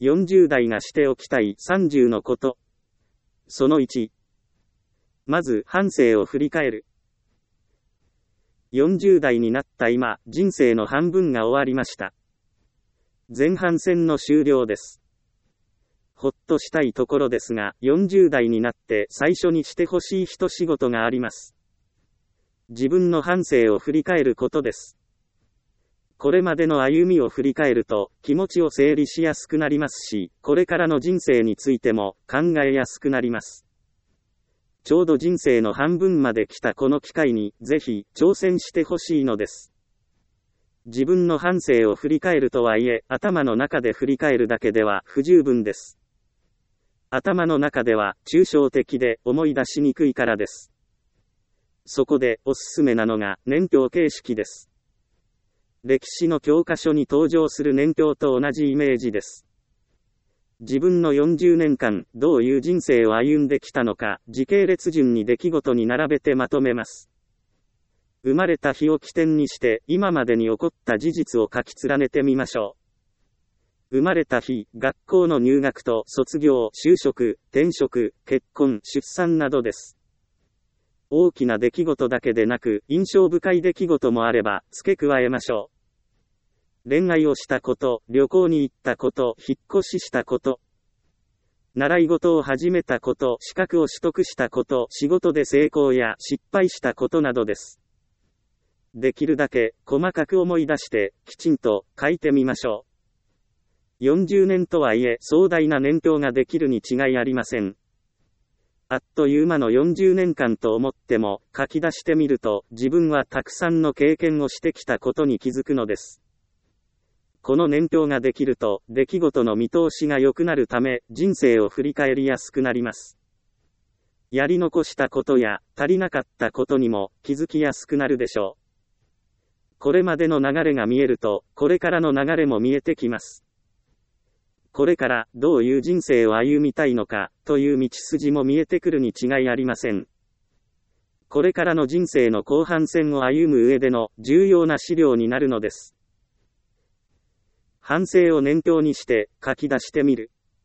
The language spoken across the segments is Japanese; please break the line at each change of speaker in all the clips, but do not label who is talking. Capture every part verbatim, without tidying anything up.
よんじゅう代がしておきたいさんじゅうのこと。そのいち。まず半生を振り返る。よんじゅう代になった今、人生の半分が終わりました。前半戦の終了です。ほっとしたいところですが、よんじゅう代になって最初にしてほしい一仕事があります。自分の半生を振り返ることです。これまでの歩みを振り返ると、気持ちを整理しやすくなりますし、これからの人生についても考えやすくなります。ちょうど人生の半分まで来たこの機会に、ぜひ挑戦してほしいのです。自分の半生を振り返るとはいえ、頭の中で振り返るだけでは不十分です。頭の中では抽象的で思い出しにくいからです。そこでおすすめなのが年表形式です。歴史の教科書に登場する年表と同じイメージです。自分のよんじゅうねんかん、どういう人生を歩んできたのか、時系列順に出来事に並べてまとめます。生まれた日を起点にして、今までに起こった事実を書き連ねてみましょう。生まれた日、学校の入学と卒業、就職、転職、結婚、出産などです。大きな出来事だけでなく、印象深い出来事もあれば、付け加えましょう。恋愛をしたこと、旅行に行ったこと、引っ越ししたこと、習い事を始めたこと、資格を取得したこと、仕事で成功や失敗したことなどです。できるだけ細かく思い出して、きちんと書いてみましょう。よんじゅうねんとはいえ、壮大な年表ができるに違いありません。あっという間のよんじゅうねんかんと思っても、書き出してみると、自分はたくさんの経験をしてきたことに気づくのです。この年表ができると、出来事の見通しが良くなるため、人生を振り返りやすくなります。やり残したことや、足りなかったことにも、気づきやすくなるでしょう。これまでの流れが見えると、これからの流れも見えてきます。これから、どういう人生を歩みたいのか、という道筋も見えてくるに違いありません。これからの人生の後半戦を歩む上での、重要な資料になるのです。反省を念頭にして書き出してみる。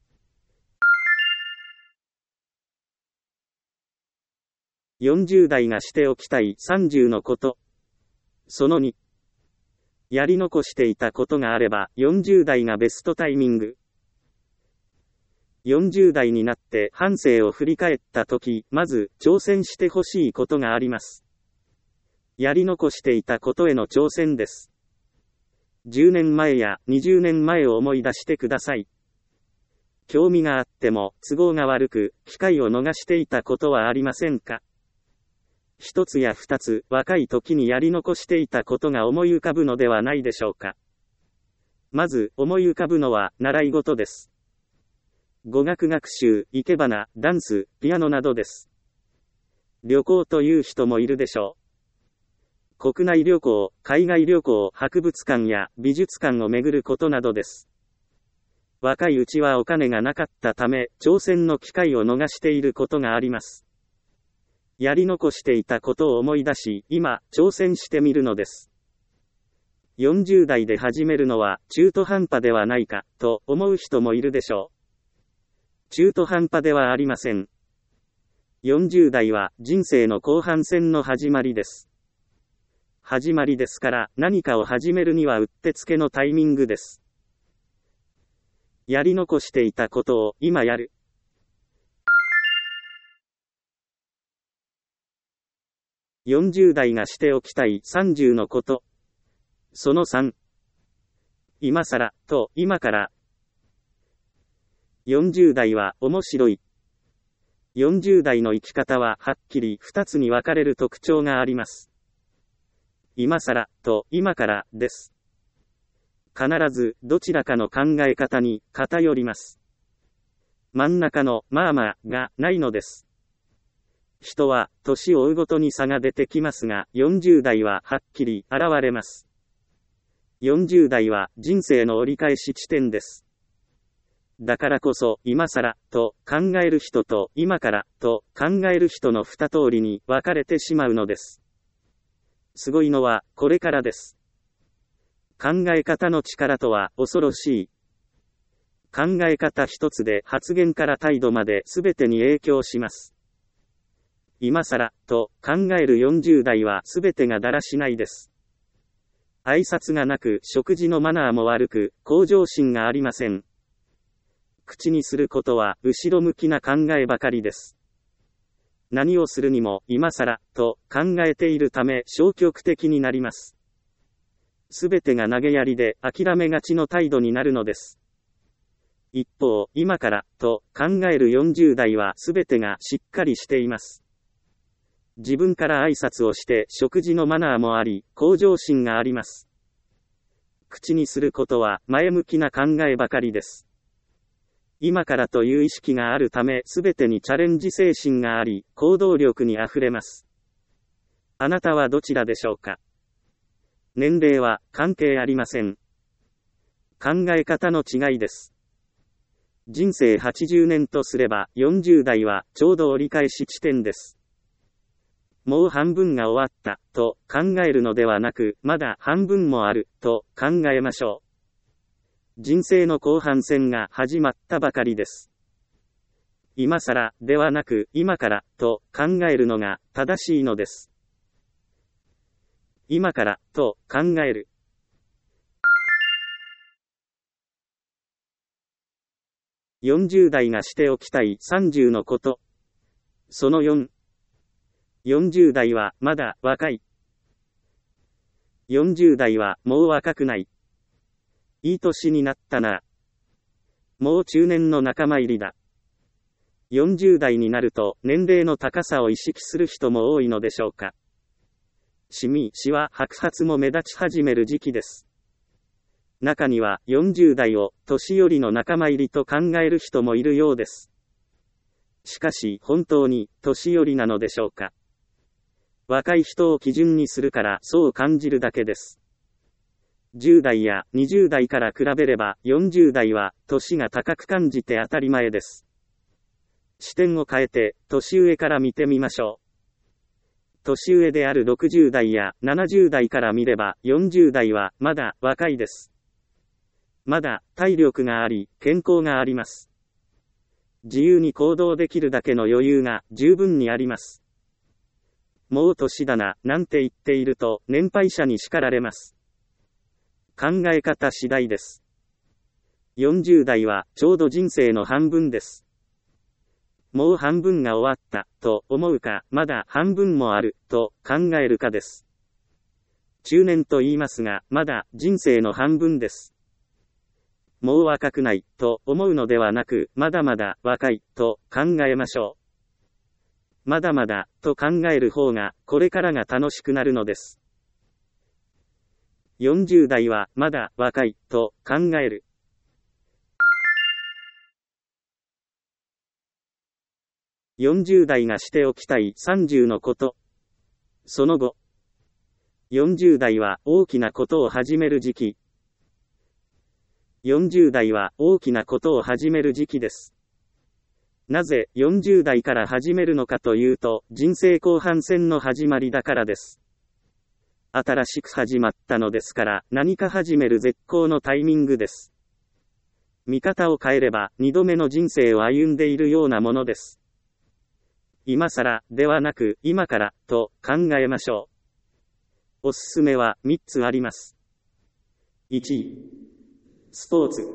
よんじゅう代がしておきたいさんじゅうのこと。そのに。やり残していたことがあればよんじゅう代がベストタイミング。よんじゅう代になって半生を振り返ったとき、まず挑戦してほしいことがあります。やり残していたことへの挑戦です。じゅうねんまえやにじゅうねんまえを思い出してください。興味があっても都合が悪く、機会を逃していたことはありませんか？一つや二つ、若い時にやり残していたことが思い浮かぶのではないでしょうか。まず、思い浮かぶのは、習い事です。語学学習、生け花、ダンス、ピアノなどです。旅行という人もいるでしょう。国内旅行、海外旅行、博物館や美術館を巡ることなどです。若いうちはお金がなかったため、挑戦の機会を逃していることがあります。やり残していたことを思い出し、今、挑戦してみるのです。よんじゅう代で始めるのは中途半端ではないか、と思う人もいるでしょう。中途半端ではありません。よんじゅう代は人生の後半戦の始まりです。始まりですから何かを始めるにはうってつけのタイミングです。やり残していたことを今やる。よんじゅう代がしておきたいさんじゅうのこと。そのさん。今更と今から。よんじゅう代は面白い。よんじゅう代の生き方ははっきりふたつに分かれる特徴があります。今更と今からです。必ずどちらかの考え方に偏ります。真ん中のまあまあがないのです。人は年を追うごとに差が出てきますが、よんじゅう代ははっきり現れます。よんじゅう代は人生の折り返し地点です。だからこそ今更と考える人と今からと考える人の二通りに分かれてしまうのです。すごいのはこれからです。考え方の力とは恐ろしい。 考え方一つで発言から態度まで全てに影響します。今更、と考えるよんじゅう代は全てがだらしないです。挨拶がなく、食事のマナーも悪く、向上心がありません。口にすることは、後ろ向きな考えばかりです。何をするにも、今更、と考えているため消極的になります。すべてが投げやりで、諦めがちの態度になるのです。一方、今から、と考えるよんじゅう代はすべてがしっかりしています。自分から挨拶をして、食事のマナーもあり、向上心があります。口にすることは、前向きな考えばかりです。今からという意識があるため、すべてにチャレンジ精神があり、行動力にあふれます。あなたはどちらでしょうか？年齢は関係ありません。考え方の違いです。人生はちじゅうねんとすれば、よんじゅう代はちょうど折り返し地点です。もう半分が終わった、と考えるのではなく、まだ半分もある、と考えましょう。人生の後半戦が始まったばかりです。今更、ではなく、今から、と考えるのが正しいのです。今から、と考える。よんじゅう代がしておきたいさんじゅうのこと。そのよん。よんじゅう代はまだ若い。よんじゅう代はもう若くない。いい年になったな。もう中年の仲間入りだ。よんじゅう代になると年齢の高さを意識する人も多いのでしょうか。シミ、シワ、白髪も目立ち始める時期です。中にはよんじゅう代を年寄りの仲間入りと考える人もいるようです。しかし本当に年寄りなのでしょうか。若い人を基準にするからそう感じるだけです。じゅう代やにじゅう代から比べればよんじゅう代は年が高く感じて当たり前です。視点を変えて年上から見てみましょう。年上であるろくじゅう代やななじゅう代から見ればよんじゅう代はまだ若いです。まだ体力があり健康があります。自由に行動できるだけの余裕が十分にあります。もう年だな、なんて言っていると年配者に叱られます。考え方次第です。よんじゅう代はちょうど人生の半分です。もう半分が終わった、と思うか、まだ半分もある、と考えるかです。中年と言いますが、まだ人生の半分です。もう若くない、と思うのではなく、まだまだ若い、と考えましょう。まだまだ、と考える方が、これからが楽しくなるのです。よんじゅう代は、まだ若い、と考える。よんじゅう代がしておきたいさんじゅうのこと。その後。よんじゅう代は大きなことを始める時期。よんじゅう代は大きなことを始める時期です。なぜよんじゅう代から始めるのかというと、人生後半戦の始まりだからです。新しく始まったのですから、何か始める絶好のタイミングです。見方を変えれば、二度目の人生を歩んでいるようなものです。今更、ではなく、今から、と考えましょう。おすすめはみっつあります。いちい、スポーツ。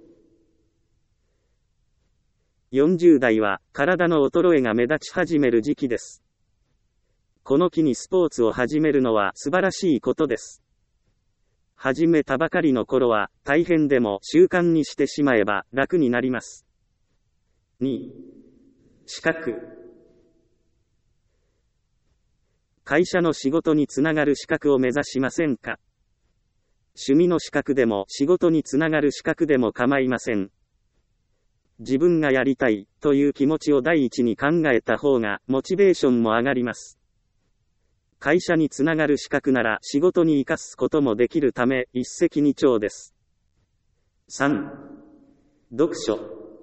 よんじゅう代は、体の衰えが目立ち始める時期です。この機にスポーツを始めるのは素晴らしいことです。始めたばかりの頃は、大変でも習慣にしてしまえば楽になります。にい、資格。会社の仕事につながる資格を目指しませんか？趣味の資格でも仕事につながる資格でも構いません。自分がやりたいという気持ちを第一に考えた方がモチベーションも上がります。会社につながる資格なら仕事に生かすこともできるため一石二鳥です。さん、読書。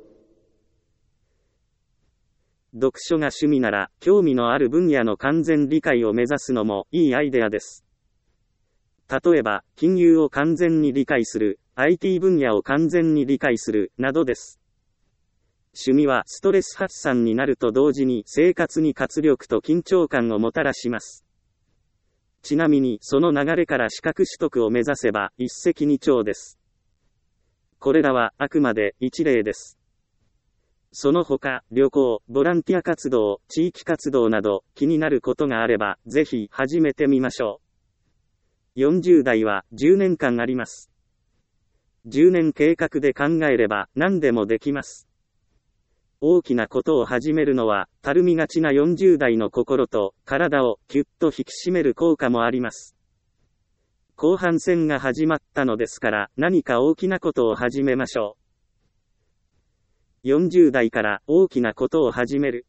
読書が趣味なら、興味のある分野の完全理解を目指すのもいいアイデアです。例えば、金融を完全に理解する、 アイティー 分野を完全に理解する、などです。趣味はストレス発散になると同時に生活に活力と緊張感をもたらします。ちなみにその流れから資格取得を目指せば一石二鳥です。これらはあくまで一例です。その他、旅行、ボランティア活動、地域活動など気になることがあればぜひ始めてみましょう。よんじゅう代はじゅうねんかんあります。じゅうねん計画で考えれば何でもできます。大きなことを始めるのは、たるみがちなよんじゅう代の心と体をぎゅっと引き締める効果もあります。後半戦が始まったのですから、何か大きなことを始めましょう。よんじゅう代から大きなことを始める。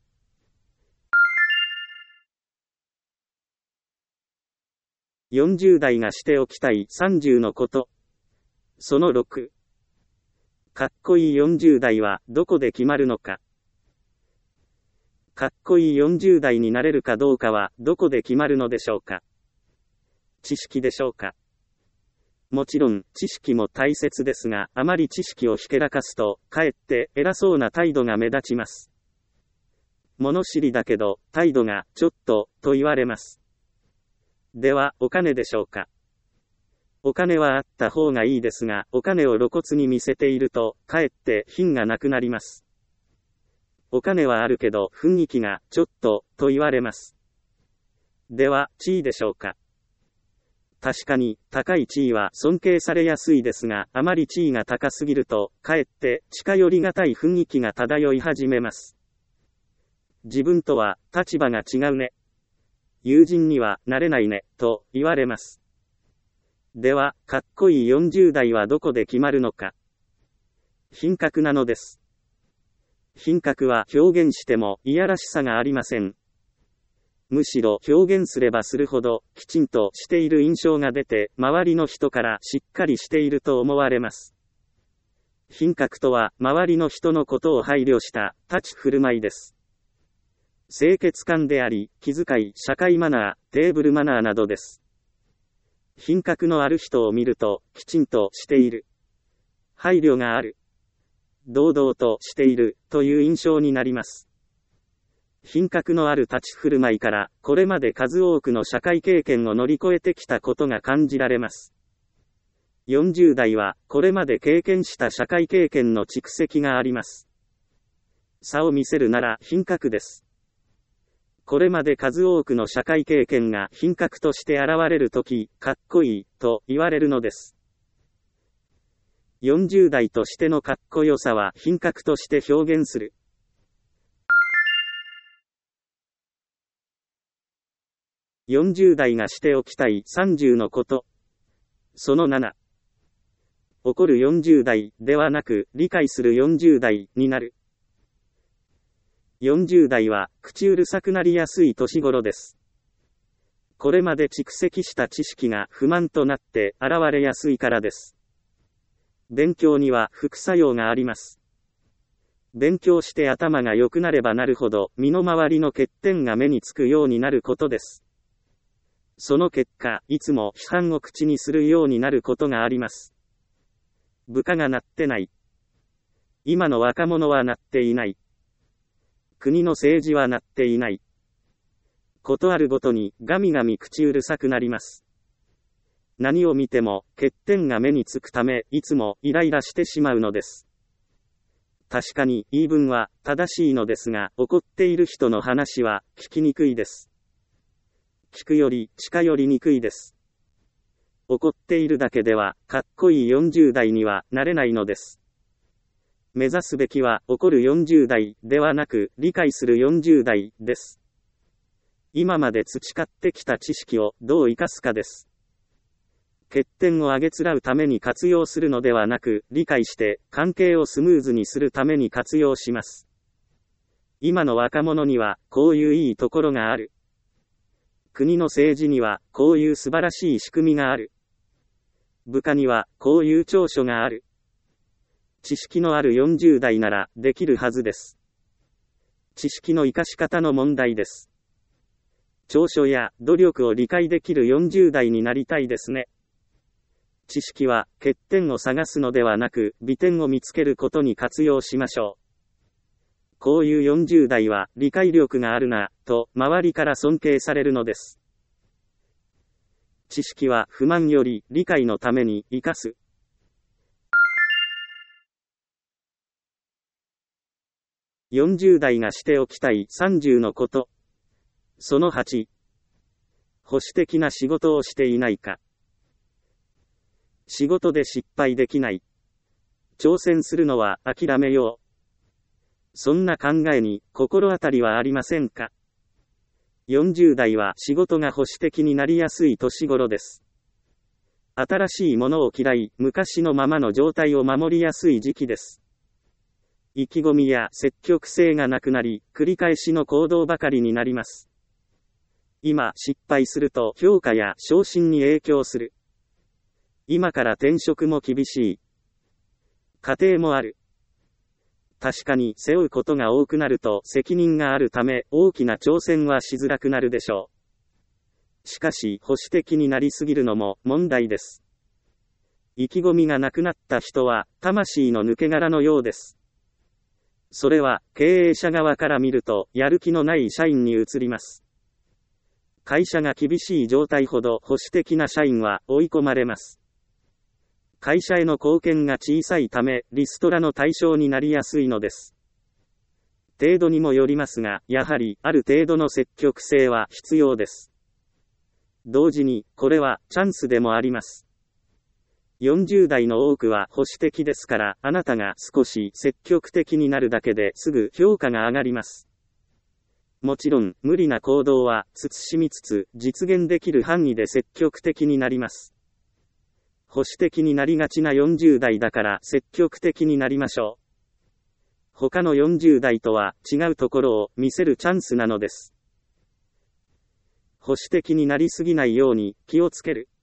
よんじゅう代がしておきたいさんじゅうのこと。そのろく。かっこいいよんじゅう代はどこで決まるのか。かっこいいよんじゅう代になれるかどうかはどこで決まるのでしょうか。知識でしょうか。もちろん知識も大切ですが、あまり知識をひけらかすとかえって偉そうな態度が目立ちます。物知りだけど態度がちょっとと言われます。ではお金でしょうか。お金はあった方がいいですが、お金を露骨に見せているとかえって品がなくなります。お金はあるけど雰囲気がちょっとと言われます。では地位でしょうか。確かに高い地位は尊敬されやすいですが、あまり地位が高すぎるとかえって近寄りがたい雰囲気が漂い始めます。自分とは立場が違うね、友人にはなれないねと言われます。ではかっこいいよんじゅう代はどこで決まるのか。品格なのです。品格は表現してもいやらしさがありません。むしろ表現すればするほどきちんとしている印象が出て、周りの人からしっかりしていると思われます。品格とは周りの人のことを配慮した立ち振る舞いです。清潔感であり、気遣い、社会マナー、テーブルマナーなどです。品格のある人を見るときちんとしている、配慮がある、堂々としているという印象になります。品格のある立ち振る舞いから、これまで数多くの社会経験を乗り越えてきたことが感じられます。よんじゅう代は、これまで経験した社会経験の蓄積があります。差を見せるなら品格です。これまで数多くの社会経験が品格として現れるとき、かっこいいと言われるのです。よんじゅう代としてのかっこよさは品格として表現する。よんじゅう代がしておきたいさんじゅうのこと。そのなな。怒るよんじゅう代ではなく理解するよんじゅう代になる。よんじゅう代は口うるさくなりやすい年頃です。これまで蓄積した知識が不満となって現れやすいからです。勉強には副作用があります。勉強して頭が良くなればなるほど身の回りの欠点が目につくようになることです。その結果、いつも批判を口にするようになることがあります。部下がなってない。今の若者はなっていない。国の政治はなっていない。ことあるごとにガミガミ口うるさくなります。何を見ても欠点が目につくため、いつもイライラしてしまうのです。確かに言い分は正しいのですが、怒っている人の話は聞きにくいです。聞くより近寄りにくいです。怒っているだけではかっこいいよんじゅう代にはなれないのです。目指すべきは怒るよんじゅう代ではなく理解するよんじゅう代です。今まで培ってきた知識をどう生かすかです。欠点をあげつらうために活用するのではなく、理解して関係をスムーズにするために活用します。今の若者にはこういういいところがある。国の政治にはこういう素晴らしい仕組みがある。部下にはこういう長所がある。知識のあるよんじゅう代ならできるはずです。知識の生かし方の問題です。長所や努力を理解できるよんじゅう代になりたいですね。 知識は欠点を探すのではなく美点を見つけることに活用しましょう。こういうよんじゅう代は理解力があるな、と周りから尊敬されるのです。知識は不満より理解のために生かす。よんじゅう代がしておきたいさんじゅうのこと。そのはち。保守的な仕事をしていないか。仕事で失敗できない。挑戦するのは諦めよう。そんな考えに心当たりはありませんか？よんじゅう代は仕事が保守的になりやすい年頃です。新しいものを嫌い、昔のままの状態を守りやすい時期です。意気込みや積極性がなくなり、繰り返しの行動ばかりになります。今失敗すると評価や昇進に影響する。今から転職も厳しい。家庭もある。確かに背負うことが多くなると責任があるため大きな挑戦はしづらくなるでしょう。しかし保守的になりすぎるのも問題です。意気込みがなくなった人は魂の抜け殻のようです。それは経営者側から見るとやる気のない社員に移ります。会社が厳しい状態ほど保守的な社員は追い込まれます。会社への貢献が小さいためリストラの対象になりやすいのです。程度にもよりますが、やはりある程度の積極性は必要です。同時にこれはチャンスでもあります。よんじゅう代の多くは保守的ですから、あなたが少し積極的になるだけですぐ評価が上がります。もちろん無理な行動は慎みつつ実現できる範囲で積極的になります。保守的になりがちなよんじゅう代だから積極的になりましょう。他のよんじゅう代とは違うところを見せるチャンスなのです。保守的になりすぎないように気をつける。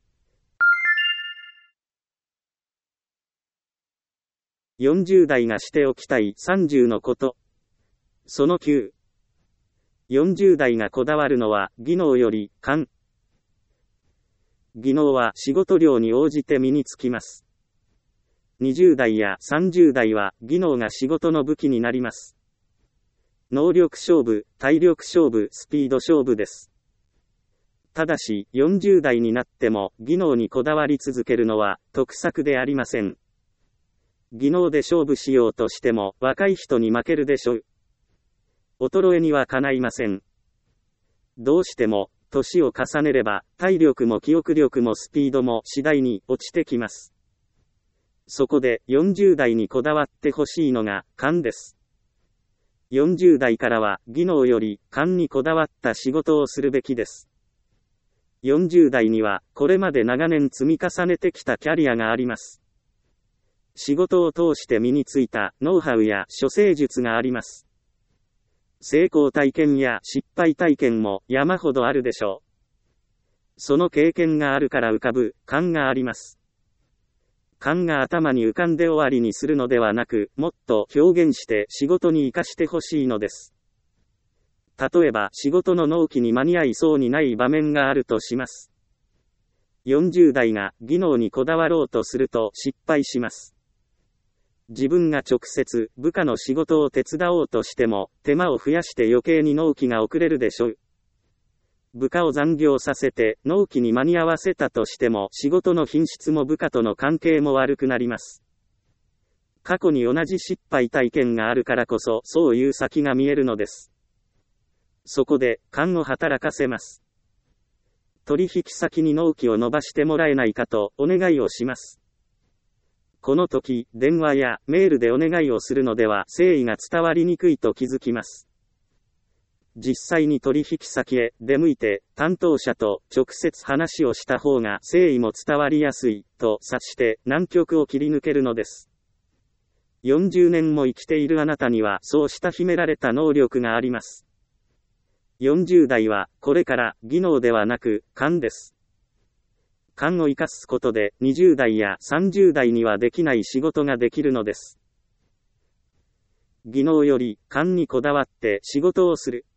よんじゅう代がしておきたいさんじゅうのこと。そのきゅう。よんじゅう代がこだわるのは技能より勘。技能は仕事量に応じて身につきます。にじゅう代やさんじゅう代は技能が仕事の武器になります。能力勝負、体力勝負、スピード勝負です。ただしよんじゅう代になっても技能にこだわり続けるのは得策でありません。技能で勝負しようとしても若い人に負けるでしょう。衰えにはかないません。どうしても年を重ねれば体力も記憶力もスピードも次第に落ちてきます。そこでよんじゅう代にこだわってほしいのが勘です。よんじゅう代からは技能より勘にこだわった仕事をするべきです。よんじゅう代にはこれまで長年積み重ねてきたキャリアがあります。仕事を通して身についたノウハウや処世術があります。成功体験や失敗体験も山ほどあるでしょう。その経験があるから浮かぶ勘があります。勘が頭に浮かんで終わりにするのではなく、もっと表現して仕事に活かしてほしいのです。例えば仕事の納期に間に合いそうにない場面があるとします。よんじゅう代が技能にこだわろうとすると失敗します。自分が直接部下の仕事を手伝おうとしても手間を増やして余計に納期が遅れるでしょう。部下を残業させて納期に間に合わせたとしても仕事の品質も部下との関係も悪くなります。過去に同じ失敗体験があるからこそそういう先が見えるのです。そこで勘を働かせます。取引先に納期を伸ばしてもらえないかとお願いをします。この時、電話やメールでお願いをするのでは誠意が伝わりにくいと気づきます。実際に取引先へ出向いて担当者と直接話をした方が誠意も伝わりやすいと察して難局を切り抜けるのです。よんじゅうねんも生きているあなたにはそうした秘められた能力があります。よんじゅう代はこれから技能ではなく勘です。勘を生かすことでにじゅう代やさんじゅう代にはできない仕事ができるのです。技能より勘にこだわって仕事をする。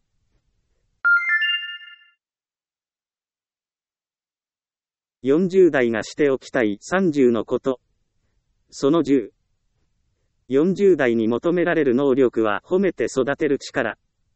よんじゅう代がしておきたいさんじゅうのこと。そのじゅう。よんじゅう代に求められる能力は褒めて育てる力。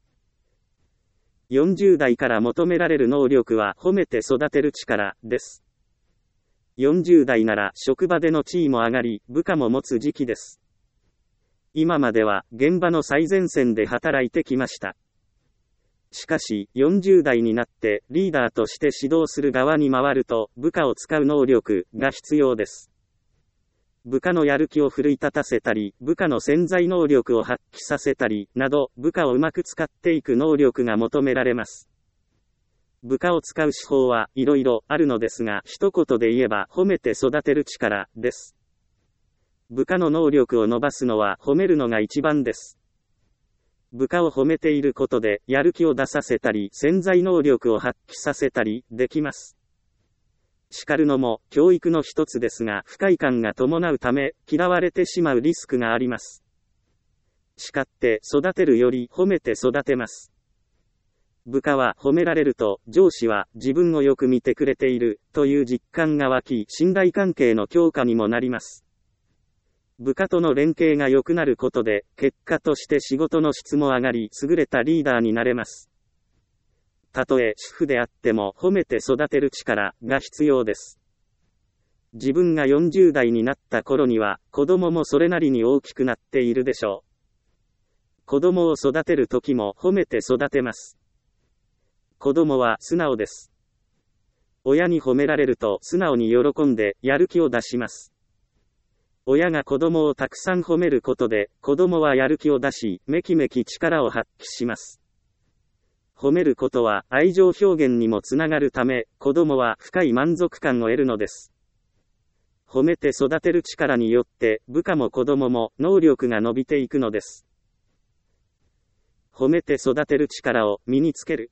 よんじゅう代から求められる能力は褒めて育てる力です。よんじゅう代なら職場での地位も上がり、部下も持つ時期です。今までは現場の最前線で働いてきました。しかし、よんじゅう代になってリーダーとして指導する側に回ると、部下を使う能力が必要です。部下のやる気を奮い立たせたり、部下の潜在能力を発揮させたり、など、部下をうまく使っていく能力が求められます。部下を使う手法はいろいろあるのですが、一言で言えば褒めて育てる力です。部下の能力を伸ばすのは褒めるのが一番です。部下を褒めていることで、やる気を出させたり、潜在能力を発揮させたり、できます。叱るのも、教育の一つですが、不快感が伴うため、嫌われてしまうリスクがあります。叱って育てるより褒めて育てます。部下は褒められると、上司は自分をよく見てくれている、という実感が湧き、信頼関係の強化にもなります。部下との連携が良くなることで、結果として仕事の質も上がり、優れたリーダーになれます。たとえ主婦であっても褒めて育てる力が必要です。自分がよんじゅう代になった頃には、子供もそれなりに大きくなっているでしょう。子供を育てる時も褒めて育てます。子供は素直です。親に褒められると素直に喜んでやる気を出します。親が子供をたくさん褒めることで、子供はやる気を出し、めきめき力を発揮します。褒めることは愛情表現にもつながるため、子供は深い満足感を得るのです。褒めて育てる力によって、部下も子供も能力が伸びていくのです。褒めて育てる力を身につける。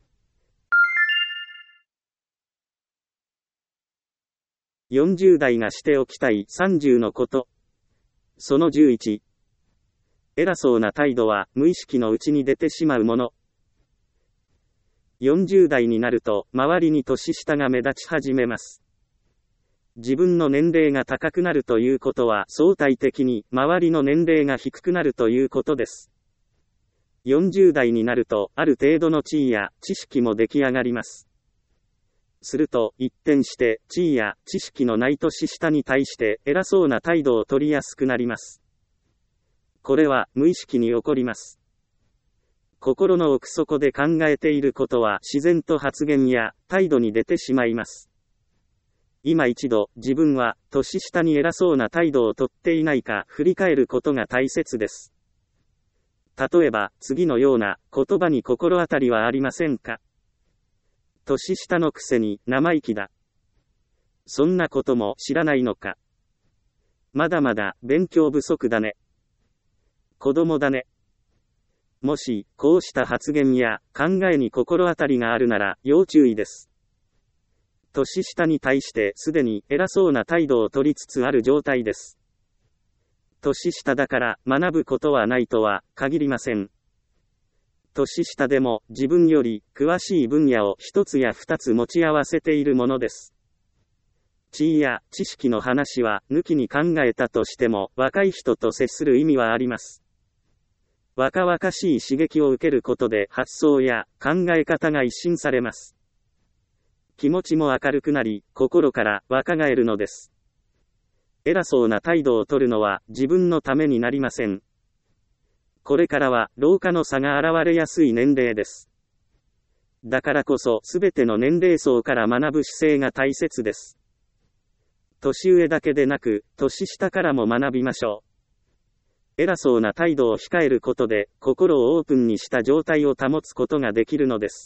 よんじゅう代がしておきたいさんじゅうのこと。そのじゅういち。偉そうな態度は無意識のうちに出てしまうもの。よんじゅう代になると、周りに年下が目立ち始めます。自分の年齢が高くなるということは、相対的に周りの年齢が低くなるということです。よんじゅう代になると、ある程度の地位や知識も出来上がります。すると、一転して、地位や知識のない年下に対して、偉そうな態度を取りやすくなります。これは、無意識に起こります。心の奥底で考えていることは、自然と発言や態度に出てしまいます。今一度、自分は、年下に偉そうな態度をとっていないか、振り返ることが大切です。例えば、次のような言葉に心当たりはありませんか？年下のくせに生意気だ。そんなことも知らないのか。まだまだ勉強不足だね。子供だね。もし、こうした発言や考えに心当たりがあるなら要注意です。年下に対してすでに偉そうな態度を取りつつある状態です。年下だから学ぶことはないとは限りません。年下でも自分より詳しい分野を一つや二つ持ち合わせているものです。地位や知識の話は抜きに考えたとしても若い人と接する意味はあります。若々しい刺激を受けることで発想や考え方が一新されます。気持ちも明るくなり、心から若返るのです。偉そうな態度を取るのは自分のためになりません。これからは老化の差が現れやすい年齢です。だからこそすべての年齢層から学ぶ姿勢が大切です。年上だけでなく、年下からも学びましょう。偉そうな態度を控えることで、心をオープンにした状態を保つことができるのです。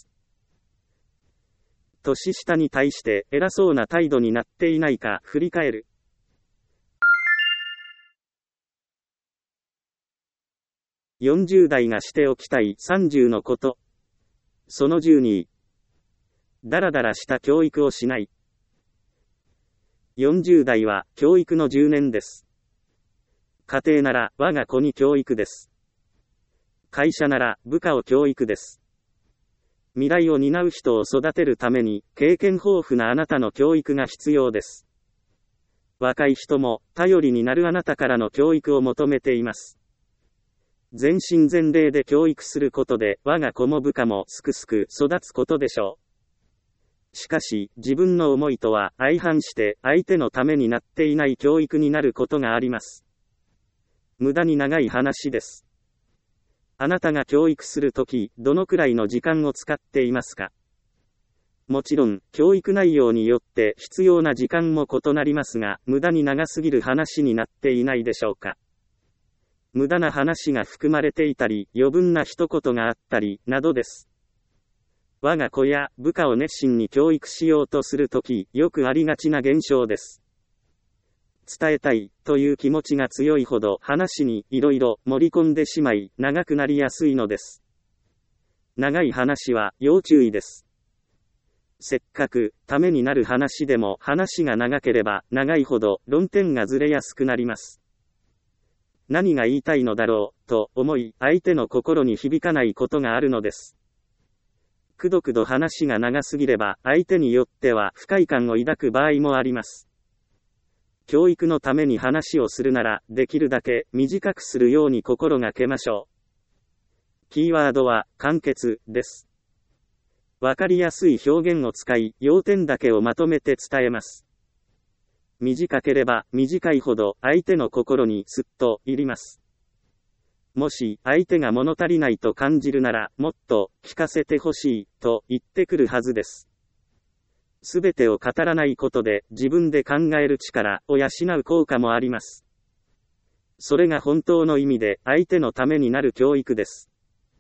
年下に対して偉そうな態度になっていないか振り返る。よんじゅう代がしておきたいさんじゅうのこと。そのじゅうに。だらだらした教育をしない。よんじゅう代は教育のじゅうねんです。家庭なら我が子に教育です。会社なら部下を教育です。 未来を担う人を育てるために、経験豊富なあなたの教育が必要です。若い人も、頼りになるあなたからの教育を求めています。全身全霊で教育することで、我が子も部下もすくすく育つことでしょう。しかし、自分の思いとは相反して、相手のためになっていない教育になることがあります。無駄に長い話です。あなたが教育するとき、どのくらいの時間を使っていますか？もちろん、教育内容によって必要な時間も異なりますが、無駄に長すぎる話になっていないでしょうか。無駄な話が含まれていたり、余分な一言があったり、などです。我が子や部下を熱心に教育しようとするとき、よくありがちな現象です。伝えたいという気持ちが強いほど話にいろいろ盛り込んでしまい、長くなりやすいのです。長い話は要注意です。せっかくためになる話でも話が長ければ長いほど論点がずれやすくなります。何が言いたいのだろうと思い、相手の心に響かないことがあるのです。くどくど話が長すぎれば相手によっては不快感を抱く場合もあります。教育のために話をするなら、できるだけ短くするように心がけましょう。キーワードは、簡潔です。わかりやすい表現を使い、要点だけをまとめて伝えます。短ければ短いほど相手の心にすっと入ります。もし相手が物足りないと感じるなら、もっと聞かせてほしいと言ってくるはずです。すべてを語らないことで自分で考える力を養う効果もあります。それが本当の意味で相手のためになる教育です。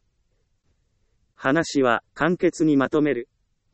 話は簡潔にまとめる。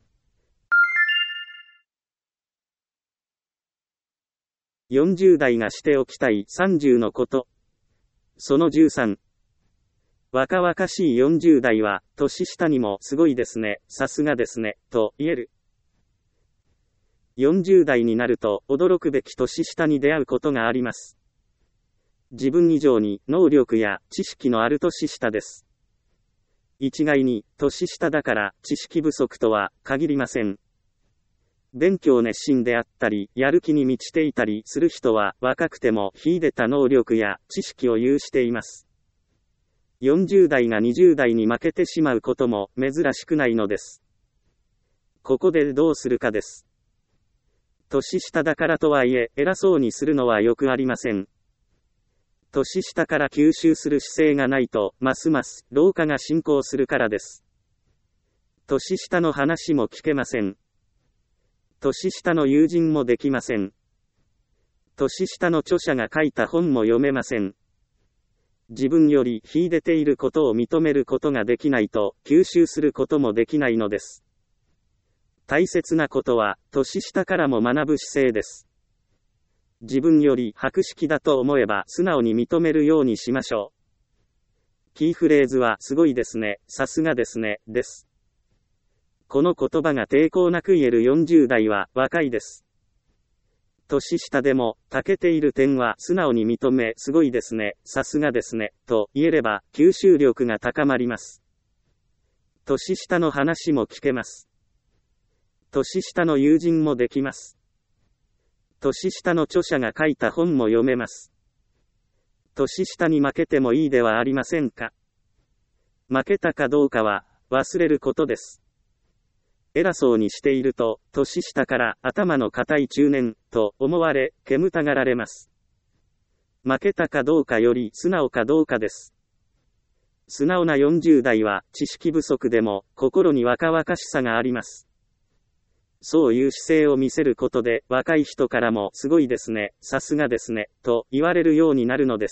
よんじゅう代がしておきたいさんじゅうのこと。そのじゅうさん。若々しいよんじゅう代は、年下にもすごいですね、さすがですね、と言える。よんじゅう代になると驚くべき年下に出会うことがあります。自分以上に能力や知識のある年下です。一概に年下だから知識不足とは限りません。勉強熱心であったり、やる気に満ちていたりする人は若くても秀でた能力や知識を有しています。よんじゅう代がにじゅう代に負けてしまうことも珍しくないのです。ここでどうするかです。年下だからとはいえ、偉そうにするのはよくありません。年下から吸収する姿勢がないと、ますます老化が進行するからです。年下の話も聞けません。年下の友人もできません。年下の著者が書いた本も読めません。自分より秀でていることを認めることができないと、吸収することもできないのです。大切なことは、年下からも学ぶ姿勢です。自分より博識だと思えば素直に認めるようにしましょう。キーフレーズは、すごいですね、さすがですね、です。この言葉が抵抗なく言えるよんじゅう代は、若いです。年下でも、長けている点は素直に認め、すごいですね、さすがですね、と言えれば、吸収力が高まります。年下の話も聞けます。年下の友人もできます。年下の著者が書いた本も読めます。年下に負けてもいいではありませんか。負けたかどうかは忘れることです。偉そうにしていると、年下から頭の固い中年と思われ、煙たがられます。負けたかどうかより素直かどうかです。素直なよんじゅう代は知識不足でも心に若々しさがあります。そういう姿勢を見せることで、若い人からもすごいですね、さすがですね、と言われるようになるのです。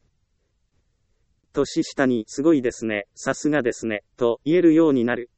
年下にすごいですね、さすがですね、と言えるようになる。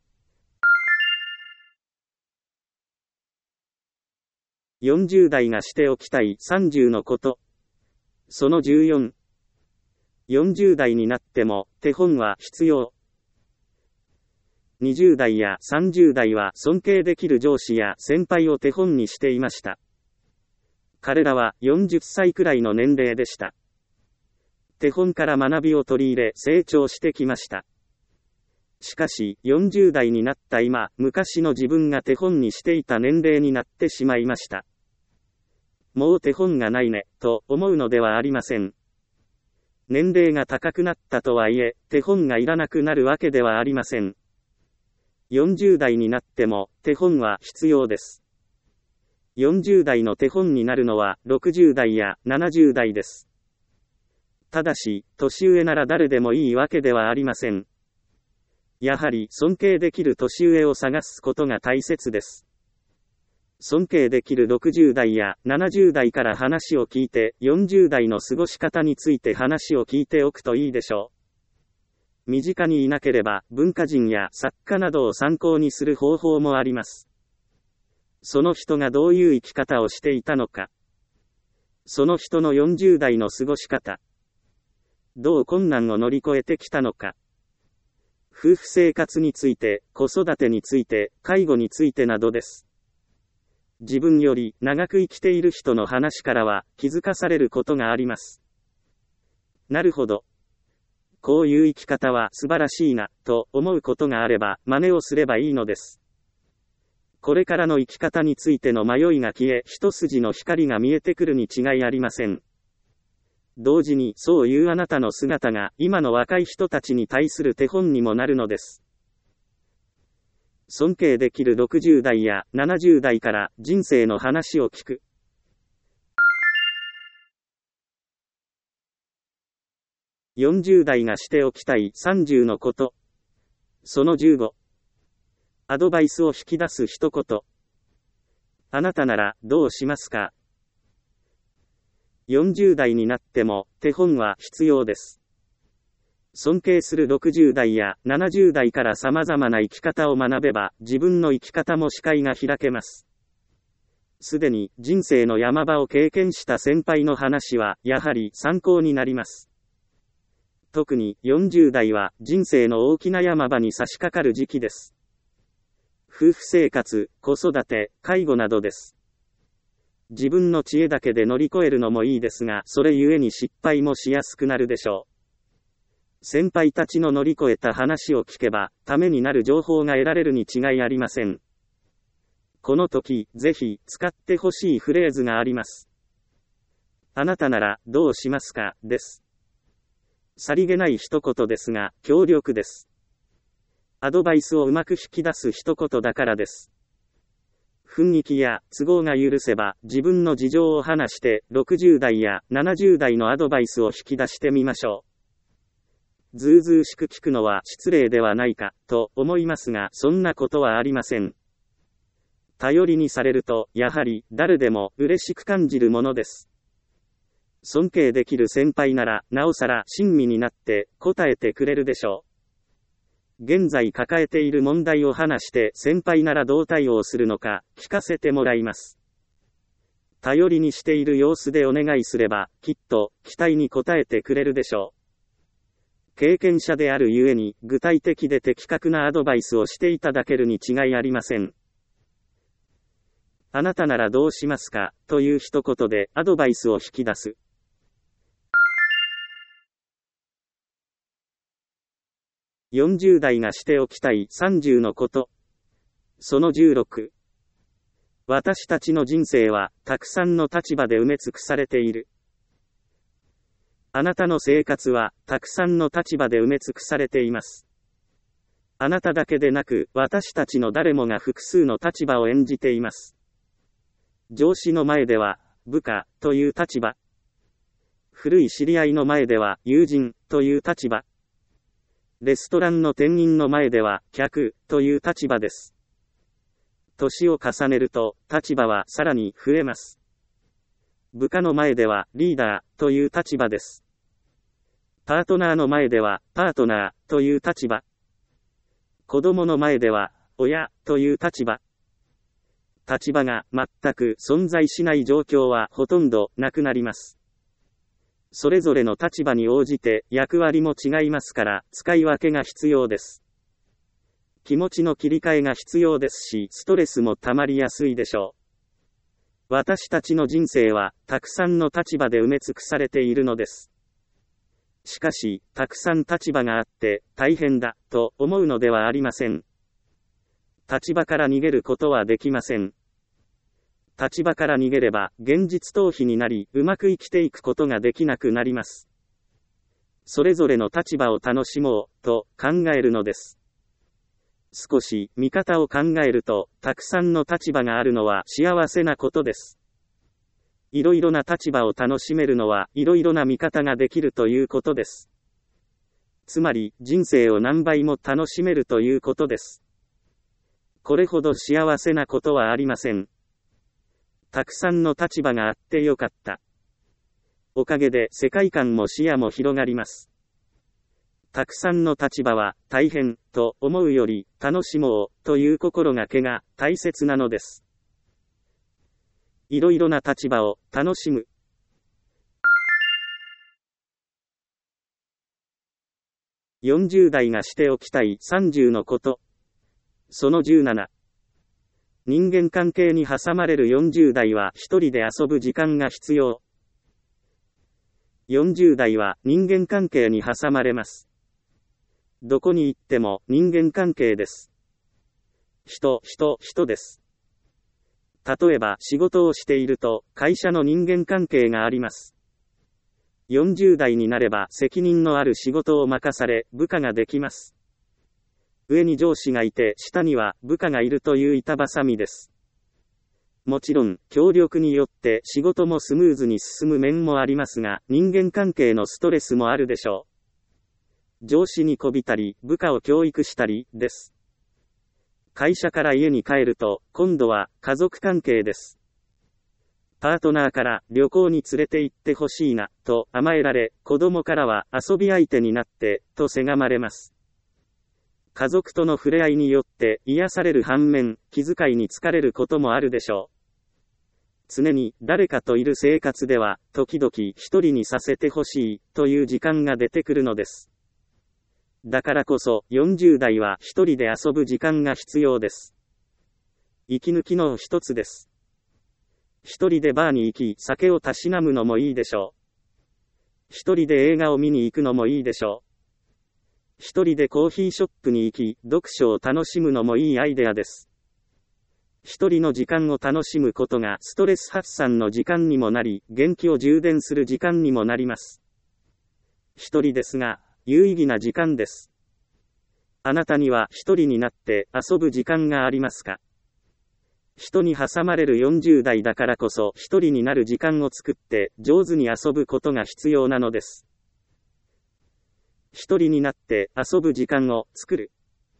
よんじゅう代がしておきたいさんじゅうのこと。そのじゅうよん。よんじゅう代になっても手本は必要。にじゅう代やさんじゅう代は尊敬できる上司や先輩を手本にしていました。彼らはよんじゅっさいくらいの年齢でした。手本から学びを取り入れ成長してきました。 しかし、よんじゅう代になった今、昔の自分が手本にしていた年齢になってしまいました。もう手本がないね、と思うのではありません。年齢が高くなったとはいえ、手本がいらなくなるわけではありません。よんじゅう代になっても、手本は必要です。よんじゅう代の手本になるのは、ろくじゅう代やななじゅう代です。ただし、年上なら誰でもいいわけではありません。やはり、尊敬できる年上を探すことが大切です。尊敬できるろくじゅう代やななじゅう代から話を聞いて、よんじゅう代の過ごし方について話を聞いておくといいでしょう。身近にいなければ、文化人や作家などを参考にする方法もあります。その人がどういう生き方をしていたのか。その人のよんじゅう代の過ごし方。どう困難を乗り越えてきたのか。夫婦生活について、子育てについて、介護についてなどです。自分より長く生きている人の話からは気づかされることがあります。なるほど。こういう生き方は素晴らしいな、と思うことがあれば真似をすればいいのです。これからの生き方についての迷いが消え、一筋の光が見えてくるに違いありません。同時にそういうあなたの姿が今の若い人たちに対する手本にもなるのです。尊敬できるろくじゅう代やななじゅう代から人生の話を聞く。よんじゅう代がしておきたいさんじゅうのこと。そのじゅうご。アドバイスを引き出す一言。あなたならどうしますか？よんじゅう代になっても手本は必要です。尊敬するろくじゅう代やななじゅう代から様々な生き方を学べば自分の生き方も視界が開けます。すでに人生の山場を経験した先輩の話はやはり参考になります。特によんじゅう代は人生の大きな山場に差し掛かる時期です。夫婦生活、子育て、介護などです。自分の知恵だけで乗り越えるのもいいですが、それゆえに失敗もしやすくなるでしょう。先輩たちの乗り越えた話を聞けば、ためになる情報が得られるに違いありません。この時、ぜひ、使ってほしいフレーズがあります。あなたなら、どうしますか、です。さりげない一言ですが、強力です。アドバイスをうまく引き出す一言だからです。雰囲気や都合が許せば、自分の事情を話して、ろくじゅう代やななじゅう代のアドバイスを引き出してみましょう。ずうずうしく聞くのは失礼ではないか、と思いますが、そんなことはありません。頼りにされると、やはり、誰でも嬉しく感じるものです。尊敬できる先輩なら、なおさら親身になって、答えてくれるでしょう。現在抱えている問題を話して、先輩ならどう対応するのか、聞かせてもらいます。頼りにしている様子でお願いすれば、きっと、期待に応えてくれるでしょう。経験者であるゆえに、具体的で的確なアドバイスをしていただけるに違いありません。あなたならどうしますか、という一言でアドバイスを引き出す。よんじゅう代がしておきたいさんじゅうのこと。そのじゅうろく。私たちの人生は、たくさんの立場で埋め尽くされている。あなたの生活は、たくさんの立場で埋め尽くされています。あなただけでなく、私たちの誰もが複数の立場を演じています。上司の前では、部下、という立場。古い知り合いの前では、友人、という立場。レストランの店員の前では、客、という立場です。年を重ねると、立場はさらに増えます。部下の前では、リーダー、という立場です。パートナーの前では、パートナー、という立場。子供の前では、親、という立場。立場が全く存在しない状況はほとんどなくなります。それぞれの立場に応じて役割も違いますから、使い分けが必要です。気持ちの切り替えが必要ですし、ストレスも溜まりやすいでしょう。私たちの人生は、たくさんの立場で埋め尽くされているのです。 しかし、たくさん立場があって、大変だ、と思うのではありません。立場から逃げることはできません。立場から逃げれば、現実逃避になり、うまく生きていくことができなくなります。それぞれの立場を楽しもう、と考えるのです。少し、見方を考えると、たくさんの立場があるのは幸せなことです。いろいろな立場を楽しめるのは、いろいろな見方ができるということです。つまり、人生を何倍も楽しめるということです。これほど幸せなことはありません。たくさんの立場があってよかった。おかげで世界観も視野も広がります。たくさんの立場は大変と思うより楽しもうという心がけが大切なのです。いろいろな立場を楽しむ。よんじゅう代がしておきたいさんじゅうのこと。そのじゅうなな。人間関係に挟まれるよんじゅう代は一人で遊ぶ時間が必要。よんじゅう代は人間関係に挟まれます。どこに行っても人間関係です。人、人、人です。例えば仕事をしていると会社の人間関係があります。よんじゅう代になれば責任のある仕事を任され部下ができます。上に上司がいて下には部下がいるという板挟みです。もちろん協力によって仕事もスムーズに進む面もありますが、人間関係のストレスもあるでしょう。上司にこびたり部下を教育したりです。会社から家に帰ると、今度は家族関係です。パートナーから旅行に連れて行ってほしいな、と甘えられ、子供からは遊び相手になって、とせがまれます。家族との触れ合いによって癒される反面、気遣いに疲れることもあるでしょう。常に誰かといる生活では、時々一人にさせてほしい、という時間が出てくるのです。だからこそ、よんじゅう代は一人で遊ぶ時間が必要です。息抜きの一つです。一人でバーに行き、酒をたしなむのもいいでしょう。一人で映画を見に行くのもいいでしょう。一人でコーヒーショップに行き、読書を楽しむのもいいアイデアです。一人の時間を楽しむことがストレス発散の時間にもなり、元気を充電する時間にもなります。一人ですが、有意義な時間です。あなたには一人になって遊ぶ時間がありますか？人に挟まれるよんじゅう代だからこそ一人になる時間を作って上手に遊ぶことが必要なのです。一人になって遊ぶ時間を作る。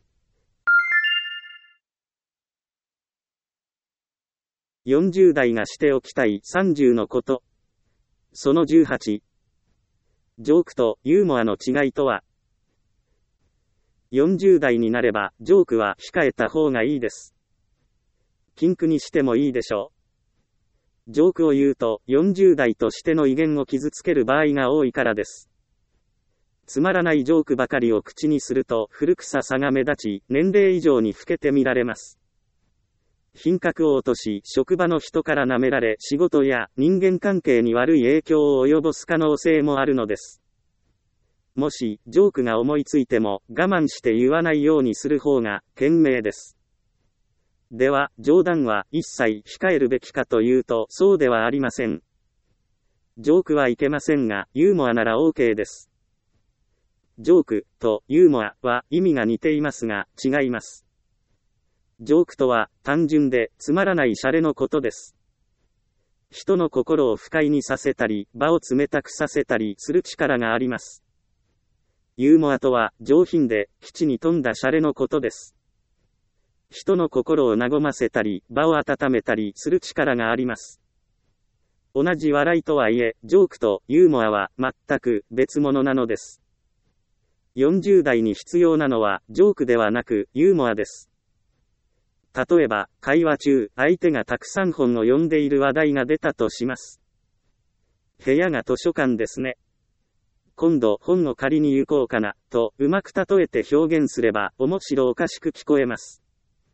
よんじゅう代がしておきたいさんじゅうのこと。そのじゅうはち。ジョークとユーモアの違いとは。よんじゅう代になれば、ジョークは控えた方がいいです。禁句にしてもいいでしょう。ジョークを言うと、よんじゅう代としての威厳を傷つける場合が多いからです。つまらないジョークばかりを口にすると、古臭さが目立ち、年齢以上に老けて見られます。品格を落とし、職場の人から舐められ、仕事や人間関係に悪い影響を及ぼす可能性もあるのです。もし、ジョークが思いついても、我慢して言わないようにする方が、賢明です。では、冗談は一切控えるべきかというと、そうではありません。ジョークはいけませんが、ユーモアなら OK です。ジョークとユーモアは意味が似ていますが、違います。ジョークとは、単純で、つまらないシャレのことです。人の心を不快にさせたり、場を冷たくさせたりする力があります。ユーモアとは、上品で、基地に富んだシャレのことです。人の心を和ませたり、場を温めたりする力があります。同じ笑いとはいえ、ジョークとユーモアは、全く別物なのです。よんじゅう代に必要なのは、ジョークではなく、ユーモアです。例えば、会話中、相手がたくさん本を読んでいる話題が出たとします。部屋が図書館ですね。今度本を借りに行こうかな、とうまく例えて表現すれば、面白おかしく聞こえます。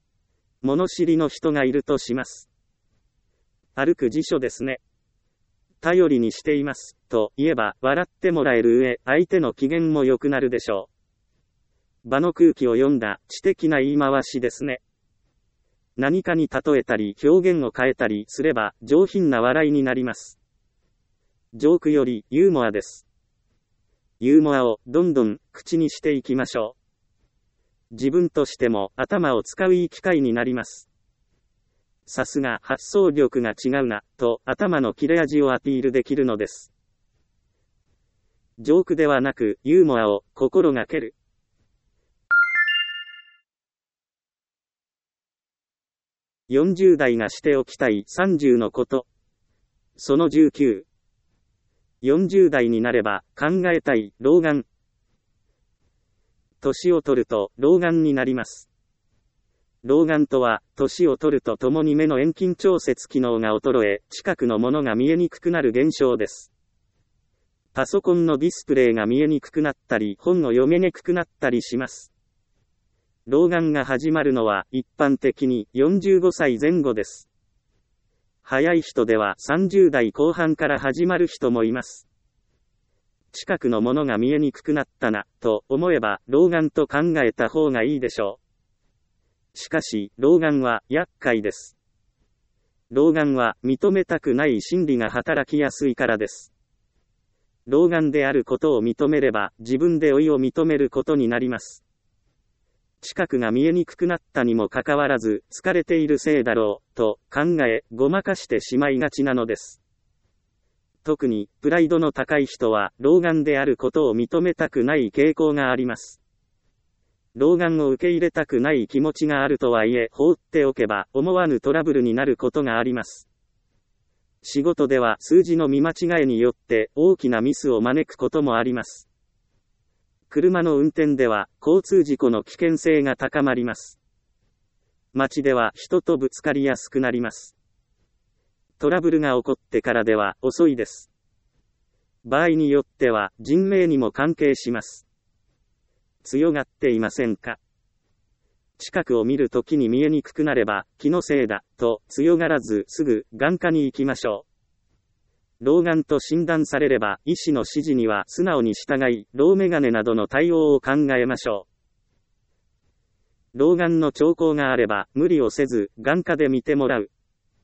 物知りの人がいるとします。歩く辞書ですね。 頼りにしています、と言えば笑ってもらえる上、相手の機嫌も良くなるでしょう。場の空気を読んだ知的な言い回しですね。何かに例えたり表現を変えたりすれば上品な笑いになります。ジョークよりユーモアです。ユーモアをどんどん口にしていきましょう。自分としても頭を使ういい機会になります。さすが発想力が違うな、と頭の切れ味をアピールできるのです。ジョークではなくユーモアを心がける。よんじゅう代がしておきたいさんじゅうのこと。そのじゅうきゅう。よんじゅう代になれば考えたい老眼。年を取ると老眼になります。老眼とは、年を取るとともに目の遠近調節機能が衰え、近くのものが見えにくくなる現象です。パソコンのディスプレイが見えにくくなったり、本を読めにくくなったりします。老眼が始まるのは、一般的によんじゅうごさいぜん後です。早い人ではさんじゅう代後半から始まる人もいます。近くのものが見えにくくなったな、と思えば、老眼と考えた方がいいでしょう。しかし、老眼は厄介です。老眼は認めたくない心理が働きやすいからです。老眼であることを認めれば、自分で老いを認めることになります。近くが見えにくくなったにもかかわらず、疲れているせいだろう、と考え、ごまかしてしまいがちなのです。特に、プライドの高い人は、老眼であることを認めたくない傾向があります。老眼を受け入れたくない気持ちがあるとはいえ、放っておけば、思わぬトラブルになることがあります。仕事では数字の見間違いによって、大きなミスを招くこともあります。車の運転では、交通事故の危険性が高まります。街では人とぶつかりやすくなります。トラブルが起こってからでは遅いです。場合によっては人命にも関係します。強がっていませんか？近くを見るときに見えにくくなれば、気のせいだ、と強がらずすぐ眼科に行きましょう。老眼と診断されれば、医師の指示には素直に従い、老眼鏡などの対応を考えましょう。老眼の兆候があれば、無理をせず、眼科で見てもらう。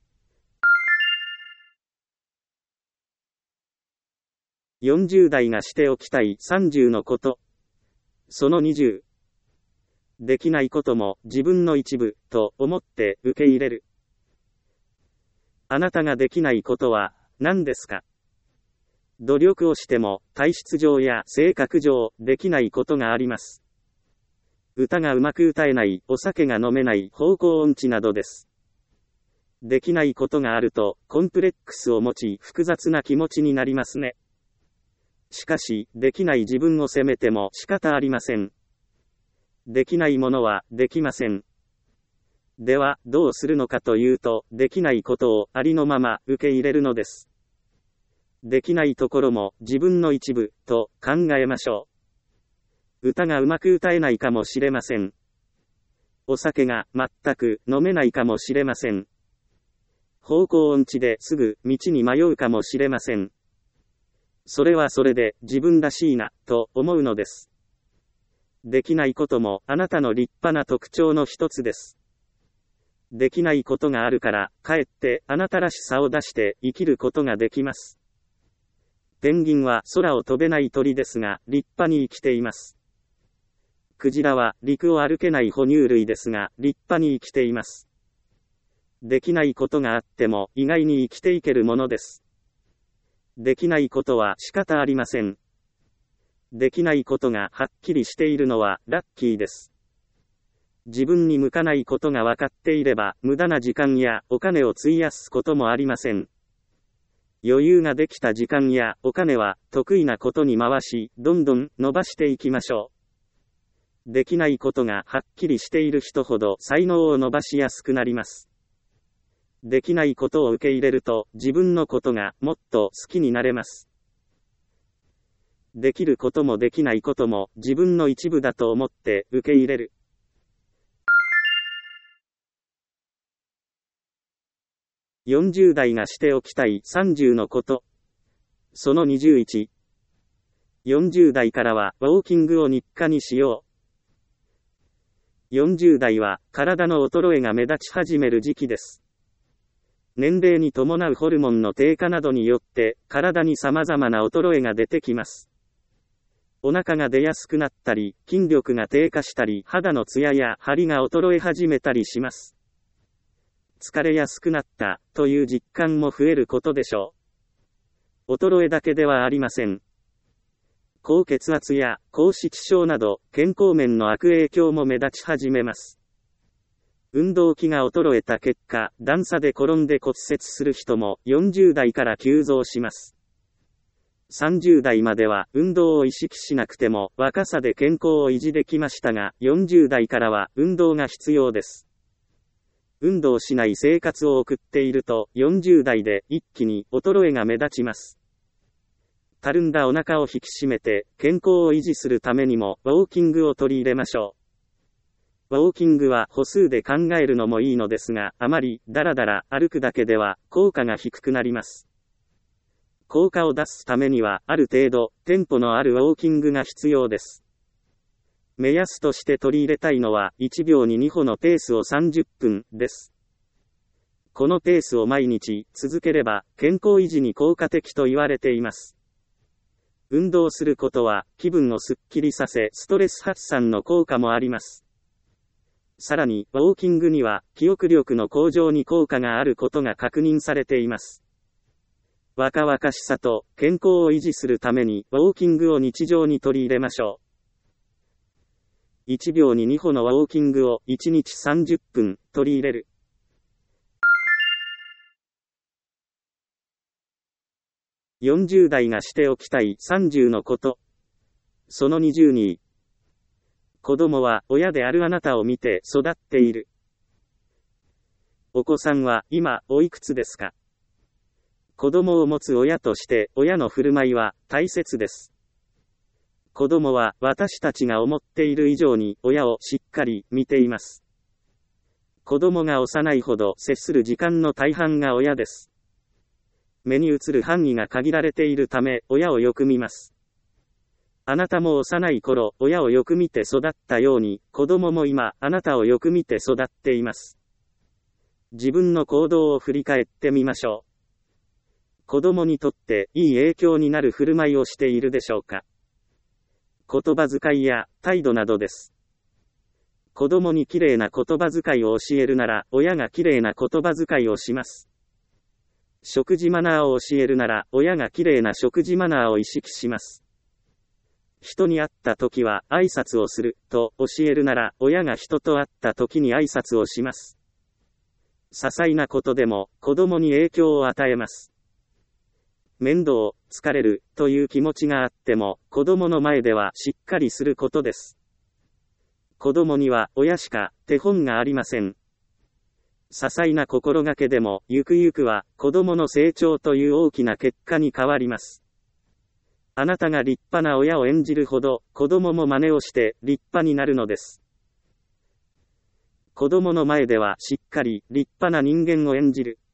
よんじゅう代がしておきたいさんじゅうのこと。そのにじゅう。できないことも自分の一部と思って受け入れる。あなたができないことは何ですか？努力をしても体質上や性格上できないことがあります。歌がうまく歌えない、お酒が飲めない、方向音痴などです。できないことがあるとコンプレックスを持ち複雑な気持ちになりますね。しかし、できない自分を責めても仕方ありません。できないものはできません。では、どうするのかというと、できないことをありのまま受け入れるのです。できないところも自分の一部と考えましょう。歌がうまく歌えないかもしれません。お酒が全く飲めないかもしれません。方向音痴ですぐ道に迷うかもしれません。それはそれで自分らしいな、と思うのです。できないこともあなたの立派な特徴の一つです。できないことがあるから、かえってあなたらしさを出して生きることができます。ペンギンは空を飛べない鳥ですが、立派に生きています。クジラは陸を歩けない哺乳類ですが、立派に生きています。できないことがあっても意外に生きていけるものです。できないことは仕方ありません。できないことがはっきりしているのはラッキーです。自分に向かないことが分かっていれば、無駄な時間やお金を費やすこともありません。余裕ができた時間やお金は得意なことに回し、どんどん伸ばしていきましょう。できないことがはっきりしている人ほど才能を伸ばしやすくなります。できないことを受け入れると、自分のことがもっと好きになれます。できることもできないことも自分の一部だと思って受け入れる。よんじゅう代がしておきたいさんじゅうのこと。 そのにじゅういち。よんじゅう代からはウォーキングを日課にしよう。よんじゅう代は体の衰えが目立ち始める時期です。年齢に伴うホルモンの低下などによって体に様々な衰えが出てきます。お腹が出やすくなったり、筋力が低下したり、肌のツヤや張りが衰え始めたりします。疲れやすくなったという実感も増えることでしょう。衰えだけではありません。高血圧や高脂血症など健康面の悪影響も目立ち始めます。運動器が衰えた結果、段差で転んで骨折する人もよんじゅう代から急増します。さんじゅう代までは運動を意識しなくても若さで健康を維持できましたが、よんじゅう代からは運動が必要です。運動しない生活を送っているとよんじゅう代で一気に衰えが目立ちます。たるんだお腹を引き締めて健康を維持するためにもウォーキングを取り入れましょう。ウォーキングは歩数で考えるのもいいのですが、あまりだらだら歩くだけでは効果が低くなります。効果を出すためにはある程度テンポのあるウォーキングが必要です。目安として取り入れたいのはいちびょうにに歩のペースをさんじゅっぷんです。このペースを毎日続ければ健康維持に効果的と言われています。運動することは気分をすっきりさせストレス発散の効果もあります。さらにウォーキングには記憶力の向上に効果があることが確認されています。若々しさと健康を維持するためにウォーキングを日常に取り入れましょう。いちびょうにに歩のウォーキングをいちにちさんじゅっぷん取り入れる。よんじゅう代がしておきたいさんじゅうのこと。そのにじゅうに。子供は親であるあなたを見て育っている。お子さんは今おいくつですか？子供を持つ親として親の振る舞いは大切です。子供は私たちが思っている以上に親をしっかり見ています。子供が幼いほど接する時間の大半が親です。目に映る範囲が限られているため親をよく見ます。あなたも幼い頃親をよく見て育ったように、子供も今あなたをよく見て育っています。自分の行動を振り返ってみましょう。子供にとっていい影響になる振る舞いをしているでしょうか？言葉遣いや態度などです。子供にきれいな言葉遣いを教えるなら、親がきれいな言葉遣いをします。食事マナーを教えるなら、親がきれいな食事マナーを意識します。人に会った時は挨拶をすると教えるなら、親が人と会った時に挨拶をします。些細なことでも子供に影響を与えます。面倒、疲れるという気持ちがあっても、子供の前ではしっかりすることです。子供には親しか手本がありません。些細な心がけでも、ゆくゆくは子供の成長という大きな結果に変わります。あなたが立派な親を演じるほど、子供も真似をして立派になるのです。子供の前ではしっかり立派な人間を演じる。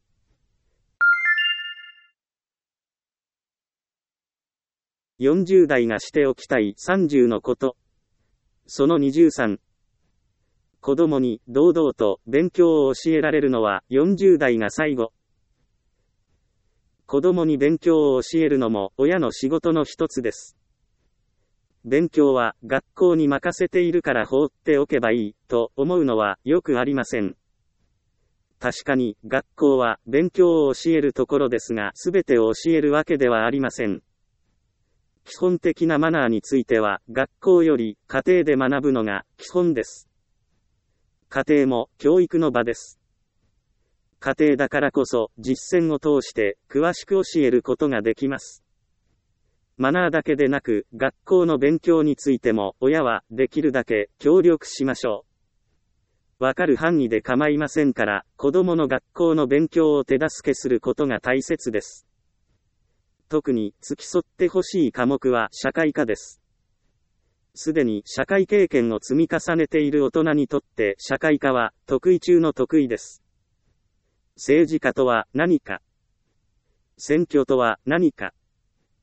よんじゅう代がしておきたいさんじゅうのこと。そのにじゅうさん。子供に堂々と勉強を教えられるのはよんじゅう代が最後。子供に勉強を教えるのも親の仕事の一つです。勉強は学校に任せているから放っておけばいいと思うのはよくありません。確かに学校は勉強を教えるところですが、すべてを教えるわけではありません。基本的なマナーについては学校より家庭で学ぶのが基本です。家庭も教育の場です。家庭だからこそ実践を通して詳しく教えることができます。マナーだけでなく学校の勉強についても親はできるだけ協力しましょう。わかる範囲で構いませんから、子供の学校の勉強を手助けすることが大切です。特に付き添ってほしい科目は社会科です。すでに社会経験を積み重ねている大人にとって社会科は得意中の得意です。政治家とは何か、選挙とは何か、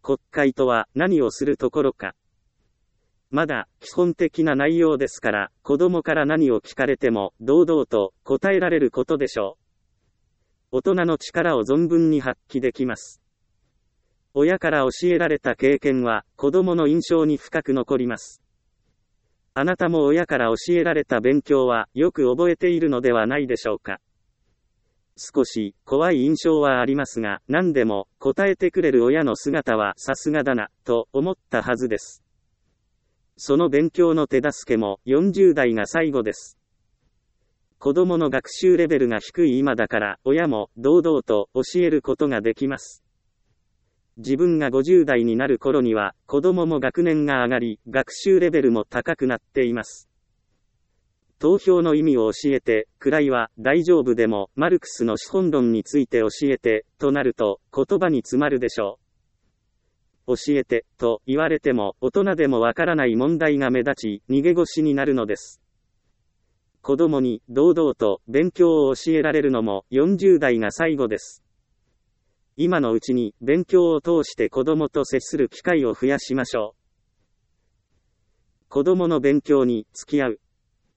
国会とは何をするところか。まだ基本的な内容ですから、子供から何を聞かれても堂々と答えられることでしょう。大人の力を存分に発揮できます。親から教えられた経験は子供の印象に深く残ります。あなたも親から教えられた勉強はよく覚えているのではないでしょうか。少し怖い印象はありますが、何でも答えてくれる親の姿はさすがだな、と思ったはずです。その勉強の手助けもよんじゅう代が最後です。子供の学習レベルが低い今だから、親も堂々と教えることができます。自分がごじゅう代になる頃には、子供も学年が上がり、学習レベルも高くなっています。投票の意味を教えて、くらいは大丈夫でも、マルクスの資本論について教えて、となると、言葉に詰まるでしょう。教えて、と言われても、大人でもわからない問題が目立ち、逃げ腰になるのです。子供に堂々と勉強を教えられるのもよんじゅう代が最後です。今のうちに勉強を通して子供と接する機会を増やしましょう。子供の勉強に付き合う。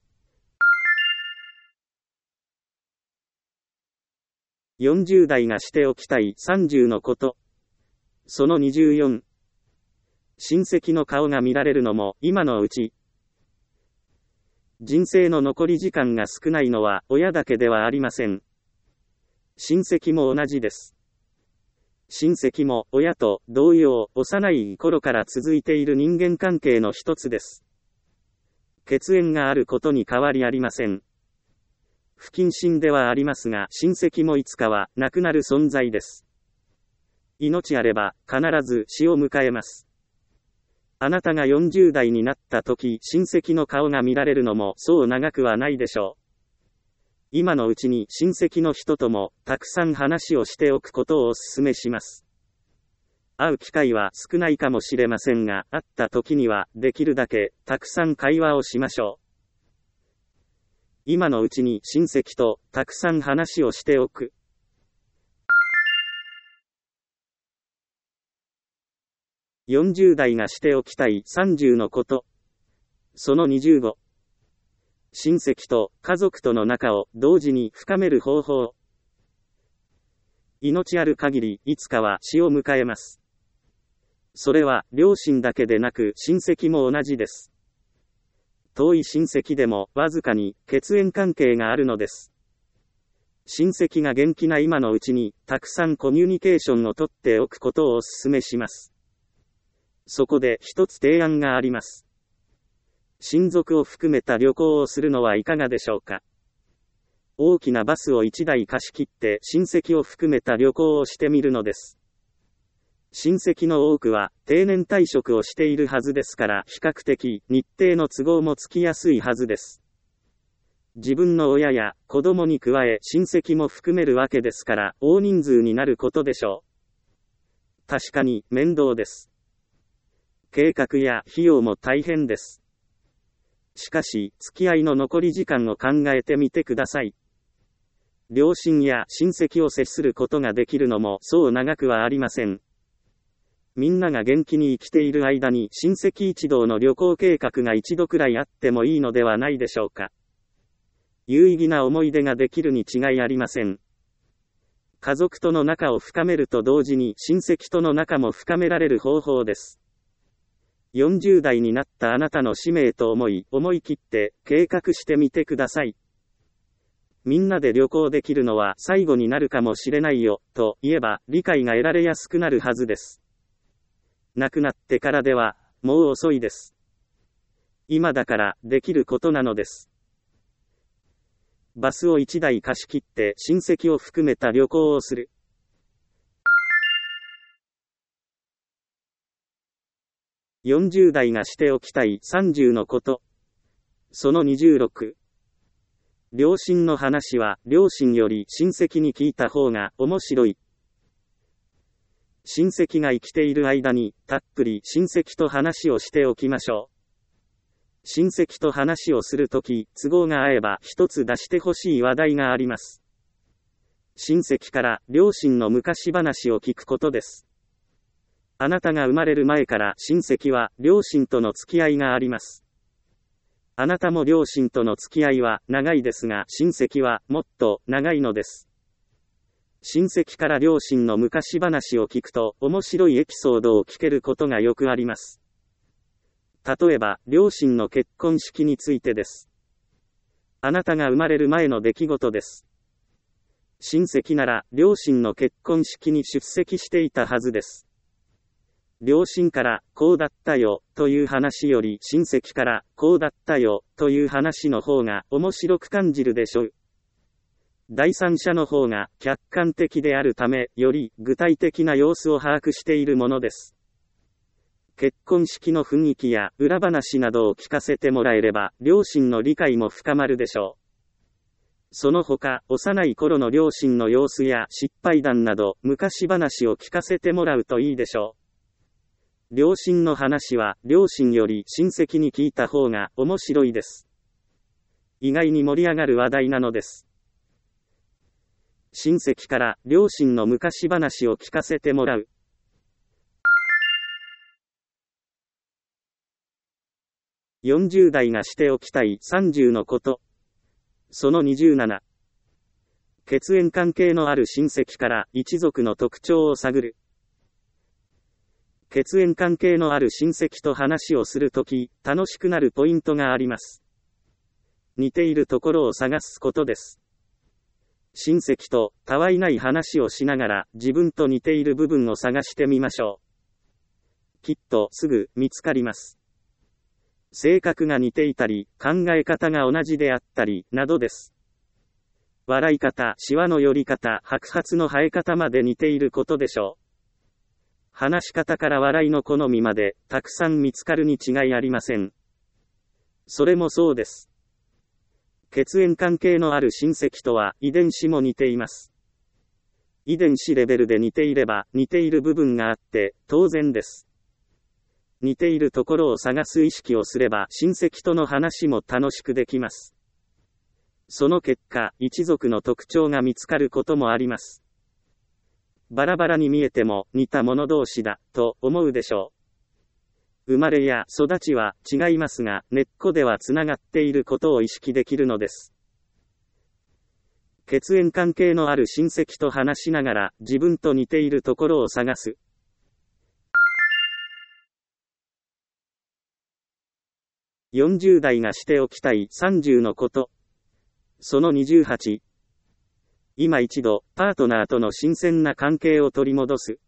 よんじゅう代がしておきたいさんじゅうのこと。そのにじゅうよん。親戚の顔が見られるのも今のうち。人生の残り時間が少ないのは親だけではありません。親戚も同じです。親戚も親と同様、幼い頃から続いている人間関係の一つです。血縁があることに変わりありません。不謹慎ではありますが、親戚もいつかは亡くなる存在です。命あれば必ず死を迎えます。あなたがよんじゅう代になった時、親戚の顔が見られるのもそう長くはないでしょう。今のうちに親戚の人ともたくさん話をしておくことをお勧めします。会う機会は少ないかもしれませんが、会った時にはできるだけたくさん会話をしましょう。今のうちに親戚とたくさん話をしておく。よんじゅう代がしておきたいさんじゅうのこと。そのにじゅうご。親戚と家族との仲を同時に深める方法。命ある限りいつかは死を迎えます。それは両親だけでなく親戚も同じです。遠い親戚でもわずかに血縁関係があるのです。親戚が元気な今のうちにたくさんコミュニケーションをとっておくことをお勧めします。そこで一つ提案があります。親族を含めた旅行をするのはいかがでしょうか。大きなバスをいちだい貸し切って親戚を含めた旅行をしてみるのです。親戚の多くは定年退職をしているはずですから比較的日程の都合もつきやすいはずです。自分の親や子供に加え親戚も含めるわけですから大人数になることでしょう。確かに面倒です。計画や費用も大変です。しかし、付き合いの残り時間を考えてみてください。両親や親戚を接することができるのもそう長くはありません。みんなが元気に生きている間に親戚一同の旅行計画が一度くらいあってもいいのではないでしょうか。有意義な思い出ができるに違いありません。家族との仲を深めると同時に親戚との仲も深められる方法です。よんじゅう代になったあなたの使命と思い、思い切って計画してみてください。みんなで旅行できるのは最後になるかもしれないよ、と言えば理解が得られやすくなるはずです。亡くなってからでは、もう遅いです。今だからできることなのです。バスをいちだい貸し切って親戚を含めた旅行をする。よんじゅう代がしておきたいさんじゅうのこと。そのにじゅうろく。両親の話は両親より親戚に聞いた方が面白い。親戚が生きている間にたっぷり親戚と話をしておきましょう。親戚と話をするとき、都合が合えば一つ出してほしい話題があります。親戚から両親の昔話を聞くことです。 あなたが生まれる前から親戚は両親との付き合いがあります。あなたも両親との付き合いは長いですが、親戚はもっと長いのです。親戚から両親の昔話を聞くと面白いエピソードを聞けることがよくあります。例えば、両親の結婚式についてです。あなたが生まれる前の出来事です。親戚なら両親の結婚式に出席していたはずです。両親からこうだったよという話より親戚からこうだったよという話の方が面白く感じるでしょう。第三者の方が客観的であるため、より具体的な様子を把握しているものです。結婚式の雰囲気や裏話などを聞かせてもらえれば、両親の理解も深まるでしょう。その他、幼い頃の両親の様子や失敗談など、昔話を聞かせてもらうといいでしょう。両親の話は、両親より親戚に聞いた方が面白いです。意外に盛り上がる話題なのです。親戚から両親の昔話を聞かせてもらう。よんじゅう代がしておきたいさんじゅうのこと。そのにじゅうなな。血縁関係のある親戚から一族の特徴を探る。血縁関係のある親戚と話をするとき、楽しくなるポイントがあります。似ているところを探すことです。親戚とたわいない話をしながら自分と似ている部分を探してみましょう。きっとすぐ見つかります。性格が似ていたり、考え方が同じであったり、などです。笑い方、シワの寄り方、白髪の生え方まで似ていることでしょう。話し方から笑いの好みまで、たくさん見つかるに違いありません。それもそうです。血縁関係のある親戚とは、遺伝子も似ています。遺伝子レベルで似ていれば、似ている部分があって、当然です。似ているところを探す意識をすれば、親戚との話も楽しくできます。その結果、一族の特徴が見つかることもあります。バラバラに見えても似た者同士だと思うでしょう。生まれや育ちは違いますが、根っこではつながっていることを意識できるのです。血縁関係のある親戚と話しながら自分と似ているところを探す。よんじゅう代がしておきたいさんじゅうのこと。そのにじゅうはち。今一度、パートナーとの新鮮な関係を取り戻す。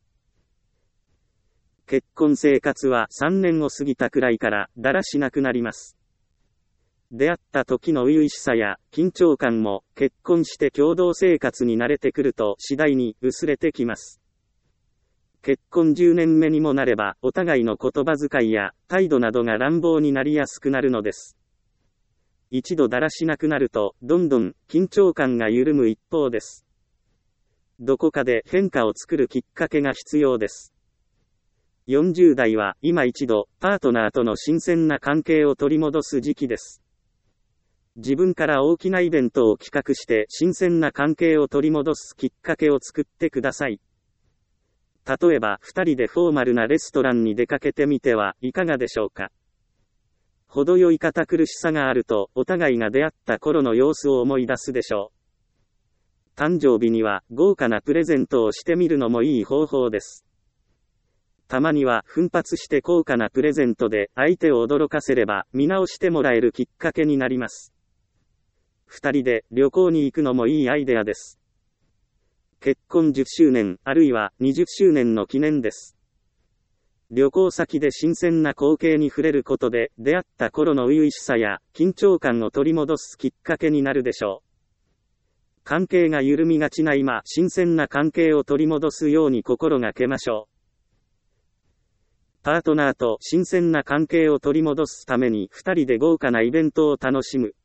結婚生活はさんねんを過ぎたくらいからだらしなくなります。出会った時の初々しさや緊張感も結婚して共同生活に慣れてくると次第に薄れてきます。結婚じゅうねんめにもなればお互いの言葉遣いや態度などが乱暴になりやすくなるのです。一度だらしなくなると、どんどん緊張感が緩む一方です。どこかで変化を作るきっかけが必要です。よんじゅう代は今一度パートナーとの新鮮な関係を取り戻す時期です。自分から大きなイベントを企画して新鮮な関係を取り戻すきっかけを作ってください。例えばふたりでフォーマルなレストランに出かけてみてはいかがでしょうか。程よい堅苦しさがあると、お互いが出会った頃の様子を思い出すでしょう。誕生日には豪華なプレゼントをしてみるのもいい方法です。たまには奮発して高価なプレゼントで相手を驚かせれば見直してもらえるきっかけになります。二人で旅行に行くのもいいアイデアです。結婚じゅっしゅうねん、あるいはにじゅっしゅうねんの記念です。旅行先で新鮮な光景に触れることで、出会った頃の初々しさや緊張感を取り戻すきっかけになるでしょう。関係が緩みがちな今、新鮮な関係を取り戻すように心がけましょう。パートナーと新鮮な関係を取り戻すためにふたりで豪華なイベントを楽しむ。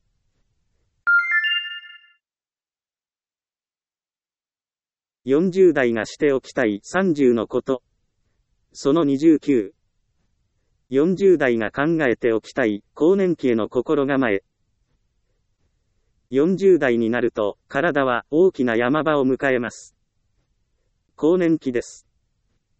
よんじゅう代がしておきたいさんじゅうのこと。そのにじゅうきゅう。よんじゅう代が考えておきたい更年期への心構え。よんじゅう代になると体は大きな山場を迎えます。更年期です。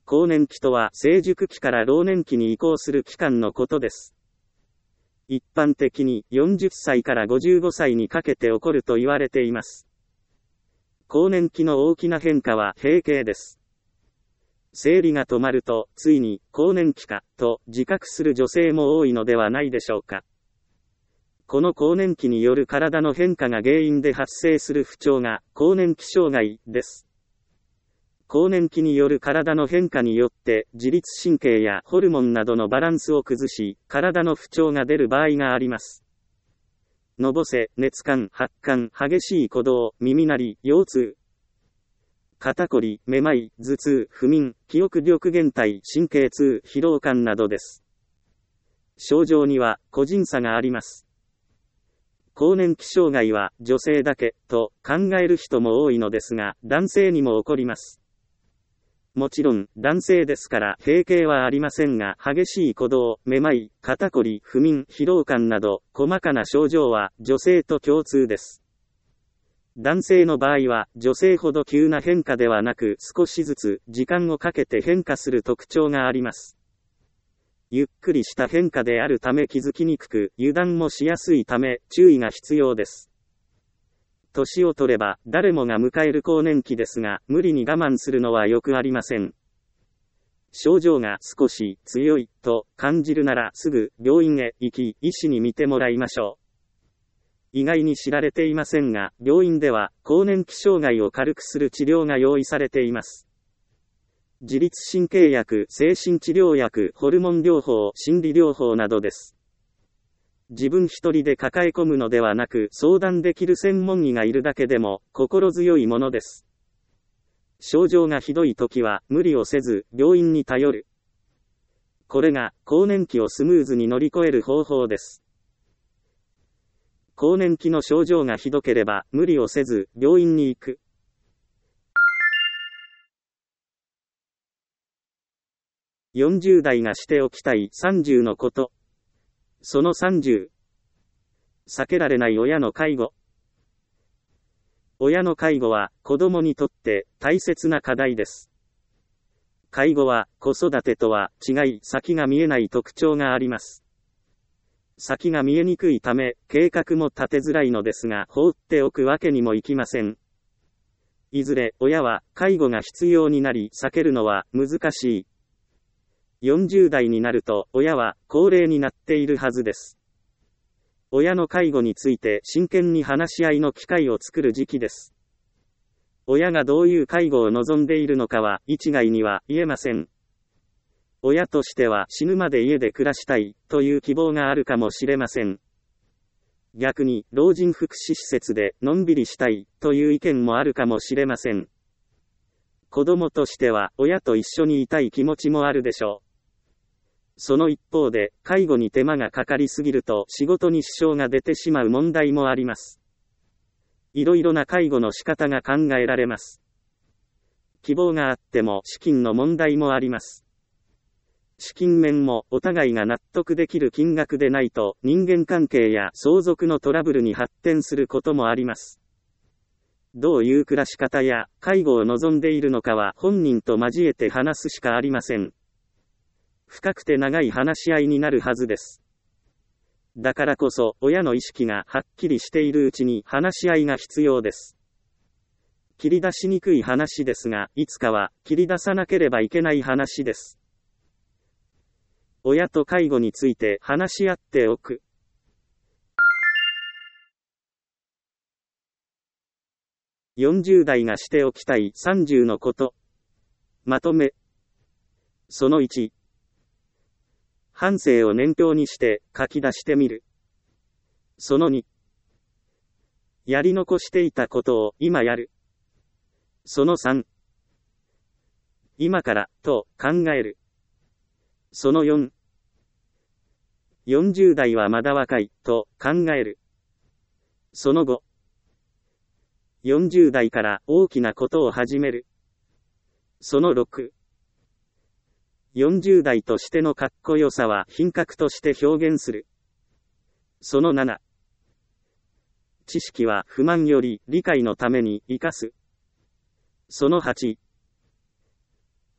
更年期とは成熟期から老年期に移行する期間のことです。一般的によんじゅっさいからごじゅうごさいにかけて起こると言われています。更年期の大きな変化は閉経です。生理が止まると、ついに更年期かと自覚する女性も多いのではないでしょうか。この更年期による体の変化が原因で発生する不調が更年期障害です。更年期による体の変化によって自律神経やホルモンなどのバランスを崩し、体の不調が出る場合があります。のぼせ、熱感、発汗、激しい鼓動、耳鳴り、腰痛、肩こり、めまい、頭痛、不眠、記憶力減退、神経痛、疲労感などです。症状には個人差があります。更年期障害は女性だけと考える人も多いのですが、男性にも起こります。もちろん、男性ですから閉経はありませんが、激しい鼓動、めまい、肩こり、不眠、疲労感など、細かな症状は女性と共通です。男性の場合は、女性ほど急な変化ではなく、少しずつ時間をかけて変化する特徴があります。ゆっくりした変化であるため気づきにくく、油断もしやすいため、注意が必要です。年を取れば、誰もが迎える更年期ですが、無理に我慢するのはよくありません。症状が少し強いと感じるならすぐ病院へ行き、医師に診てもらいましょう。意外に知られていませんが、病院では更年期障害を軽くする治療が用意されています。自律神経薬、精神治療薬、ホルモン療法、心理療法などです。自分一人で抱え込むのではなく、相談できる専門医がいるだけでも心強いものです。症状がひどいときは無理をせず病院に頼る。これが更年期をスムーズに乗り越える方法です。更年期の症状がひどければ無理をせず病院に行く。よんじゅう代がしておきたいさんじゅうのこと。そのさんじゅう。避けられない親の介護。親の介護は子供にとって大切な課題です。介護は子育てとは違い、先が見えない特徴があります。先が見えにくいため、計画も立てづらいのですが、放っておくわけにもいきません。いずれ親は介護が必要になり、避けるのは難しい。よんじゅう代になると、親は高齢になっているはずです。親の介護について真剣に話し合いの機会を作る時期です。親がどういう介護を望んでいるのかは一概には言えません。親としては死ぬまで家で暮らしたいという希望があるかもしれません。逆に老人福祉施設でのんびりしたいという意見もあるかもしれません。子供としては親と一緒にいたい気持ちもあるでしょう。その一方で、介護に手間がかかりすぎると仕事に支障が出てしまう問題もあります。いろいろな介護の仕方が考えられます。希望があっても資金の問題もあります。資金面もお互いが納得できる金額でないと人間関係や相続のトラブルに発展することもあります。どういう暮らし方や介護を望んでいるのかは本人と交えて話すしかありません。深くて長い話し合いになるはずです。だからこそ、親の意識がはっきりしているうちに話し合いが必要です。切り出しにくい話ですが、いつかは切り出さなければいけない話です。親と介護について話し合っておく。よんじゅう代がしておきたいさんじゅうのこと。まとめ。そのいち。半生を年表にして書き出してみる。そのに。やり残していたことを今やる。そのさん。今からと考える。そのよん。よんじゅう代はまだ若いと考える。そのご。よんじゅう代から大きなことを始める。そのろく。よんじゅう代としてのかっこよさは品格として表現する。そのなな。知識は不満より理解のために生かす。そのはち。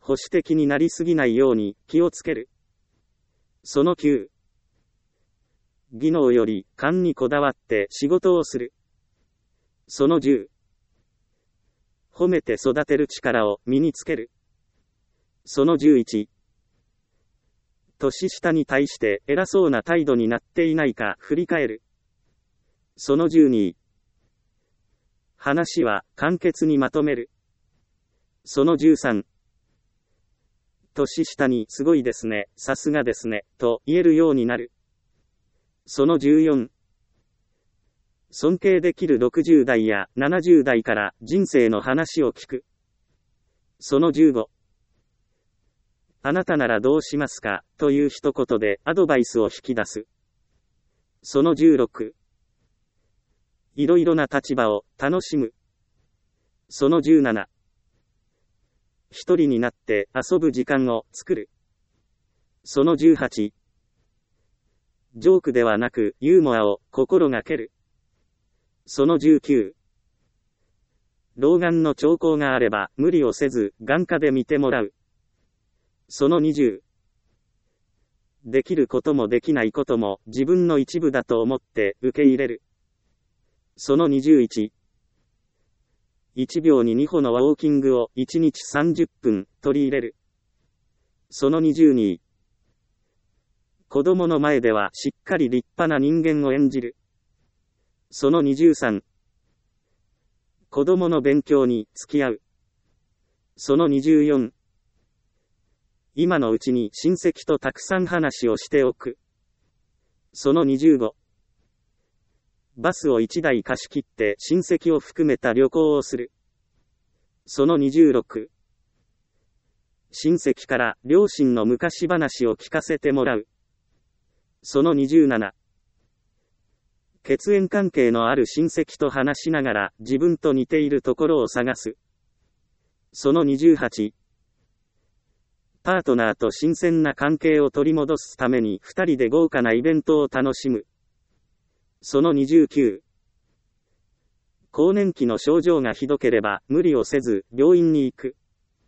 保守的になりすぎないように気をつける。そのきゅう、技能より勘にこだわって仕事をする。そのじゅう、褒めて育てる力を身につける。そのじゅういち、年下に対して偉そうな態度になっていないか振り返る。そのじゅうに、話は簡潔にまとめる。そのじゅうさん、年下にすごいですね、さすがですね、と言えるようになる。そのじゅうよん、尊敬できるろくじゅう代やななじゅう代から人生の話を聞く。そのじゅうご、あなたならどうしますかという一言でアドバイスを引き出す。そのじゅうろく、いろいろな立場を楽しむ。そのじゅうなな、一人になって遊ぶ時間を作る。そのじゅうはち、ジョークではなくユーモアを心がける。そのじゅうきゅう、老眼の兆候があれば無理をせず眼科で見てもらう。そのにじゅう、できることもできないことも自分の一部だと思って受け入れる。そのにじゅういち、いちびょうににほのウォーキングをいちにちさんじゅっぷん取り入れる。そのにじゅうに、子供の前ではしっかり立派な人間を演じる。そのにじゅうさん、子供の勉強に付き合う。そのにじゅうよん、今のうちに親戚とたくさん話をしておく。そのにじゅうご、バスをいちだい貸し切って親戚を含めた旅行をする。そのにじゅうろく、親戚から両親の昔話を聞かせてもらう。そのにじゅうなな、血縁関係のある親戚と話しながら自分と似ているところを探す。そのにじゅうはち、パートナーと新鮮な関係を取り戻すためにふたりで豪華なイベントを楽しむ。そのにじゅうきゅう、更年期の症状がひどければ無理をせず病院に行く。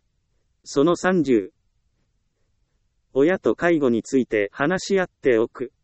そのさんじゅう、親と介護について話し合っておく。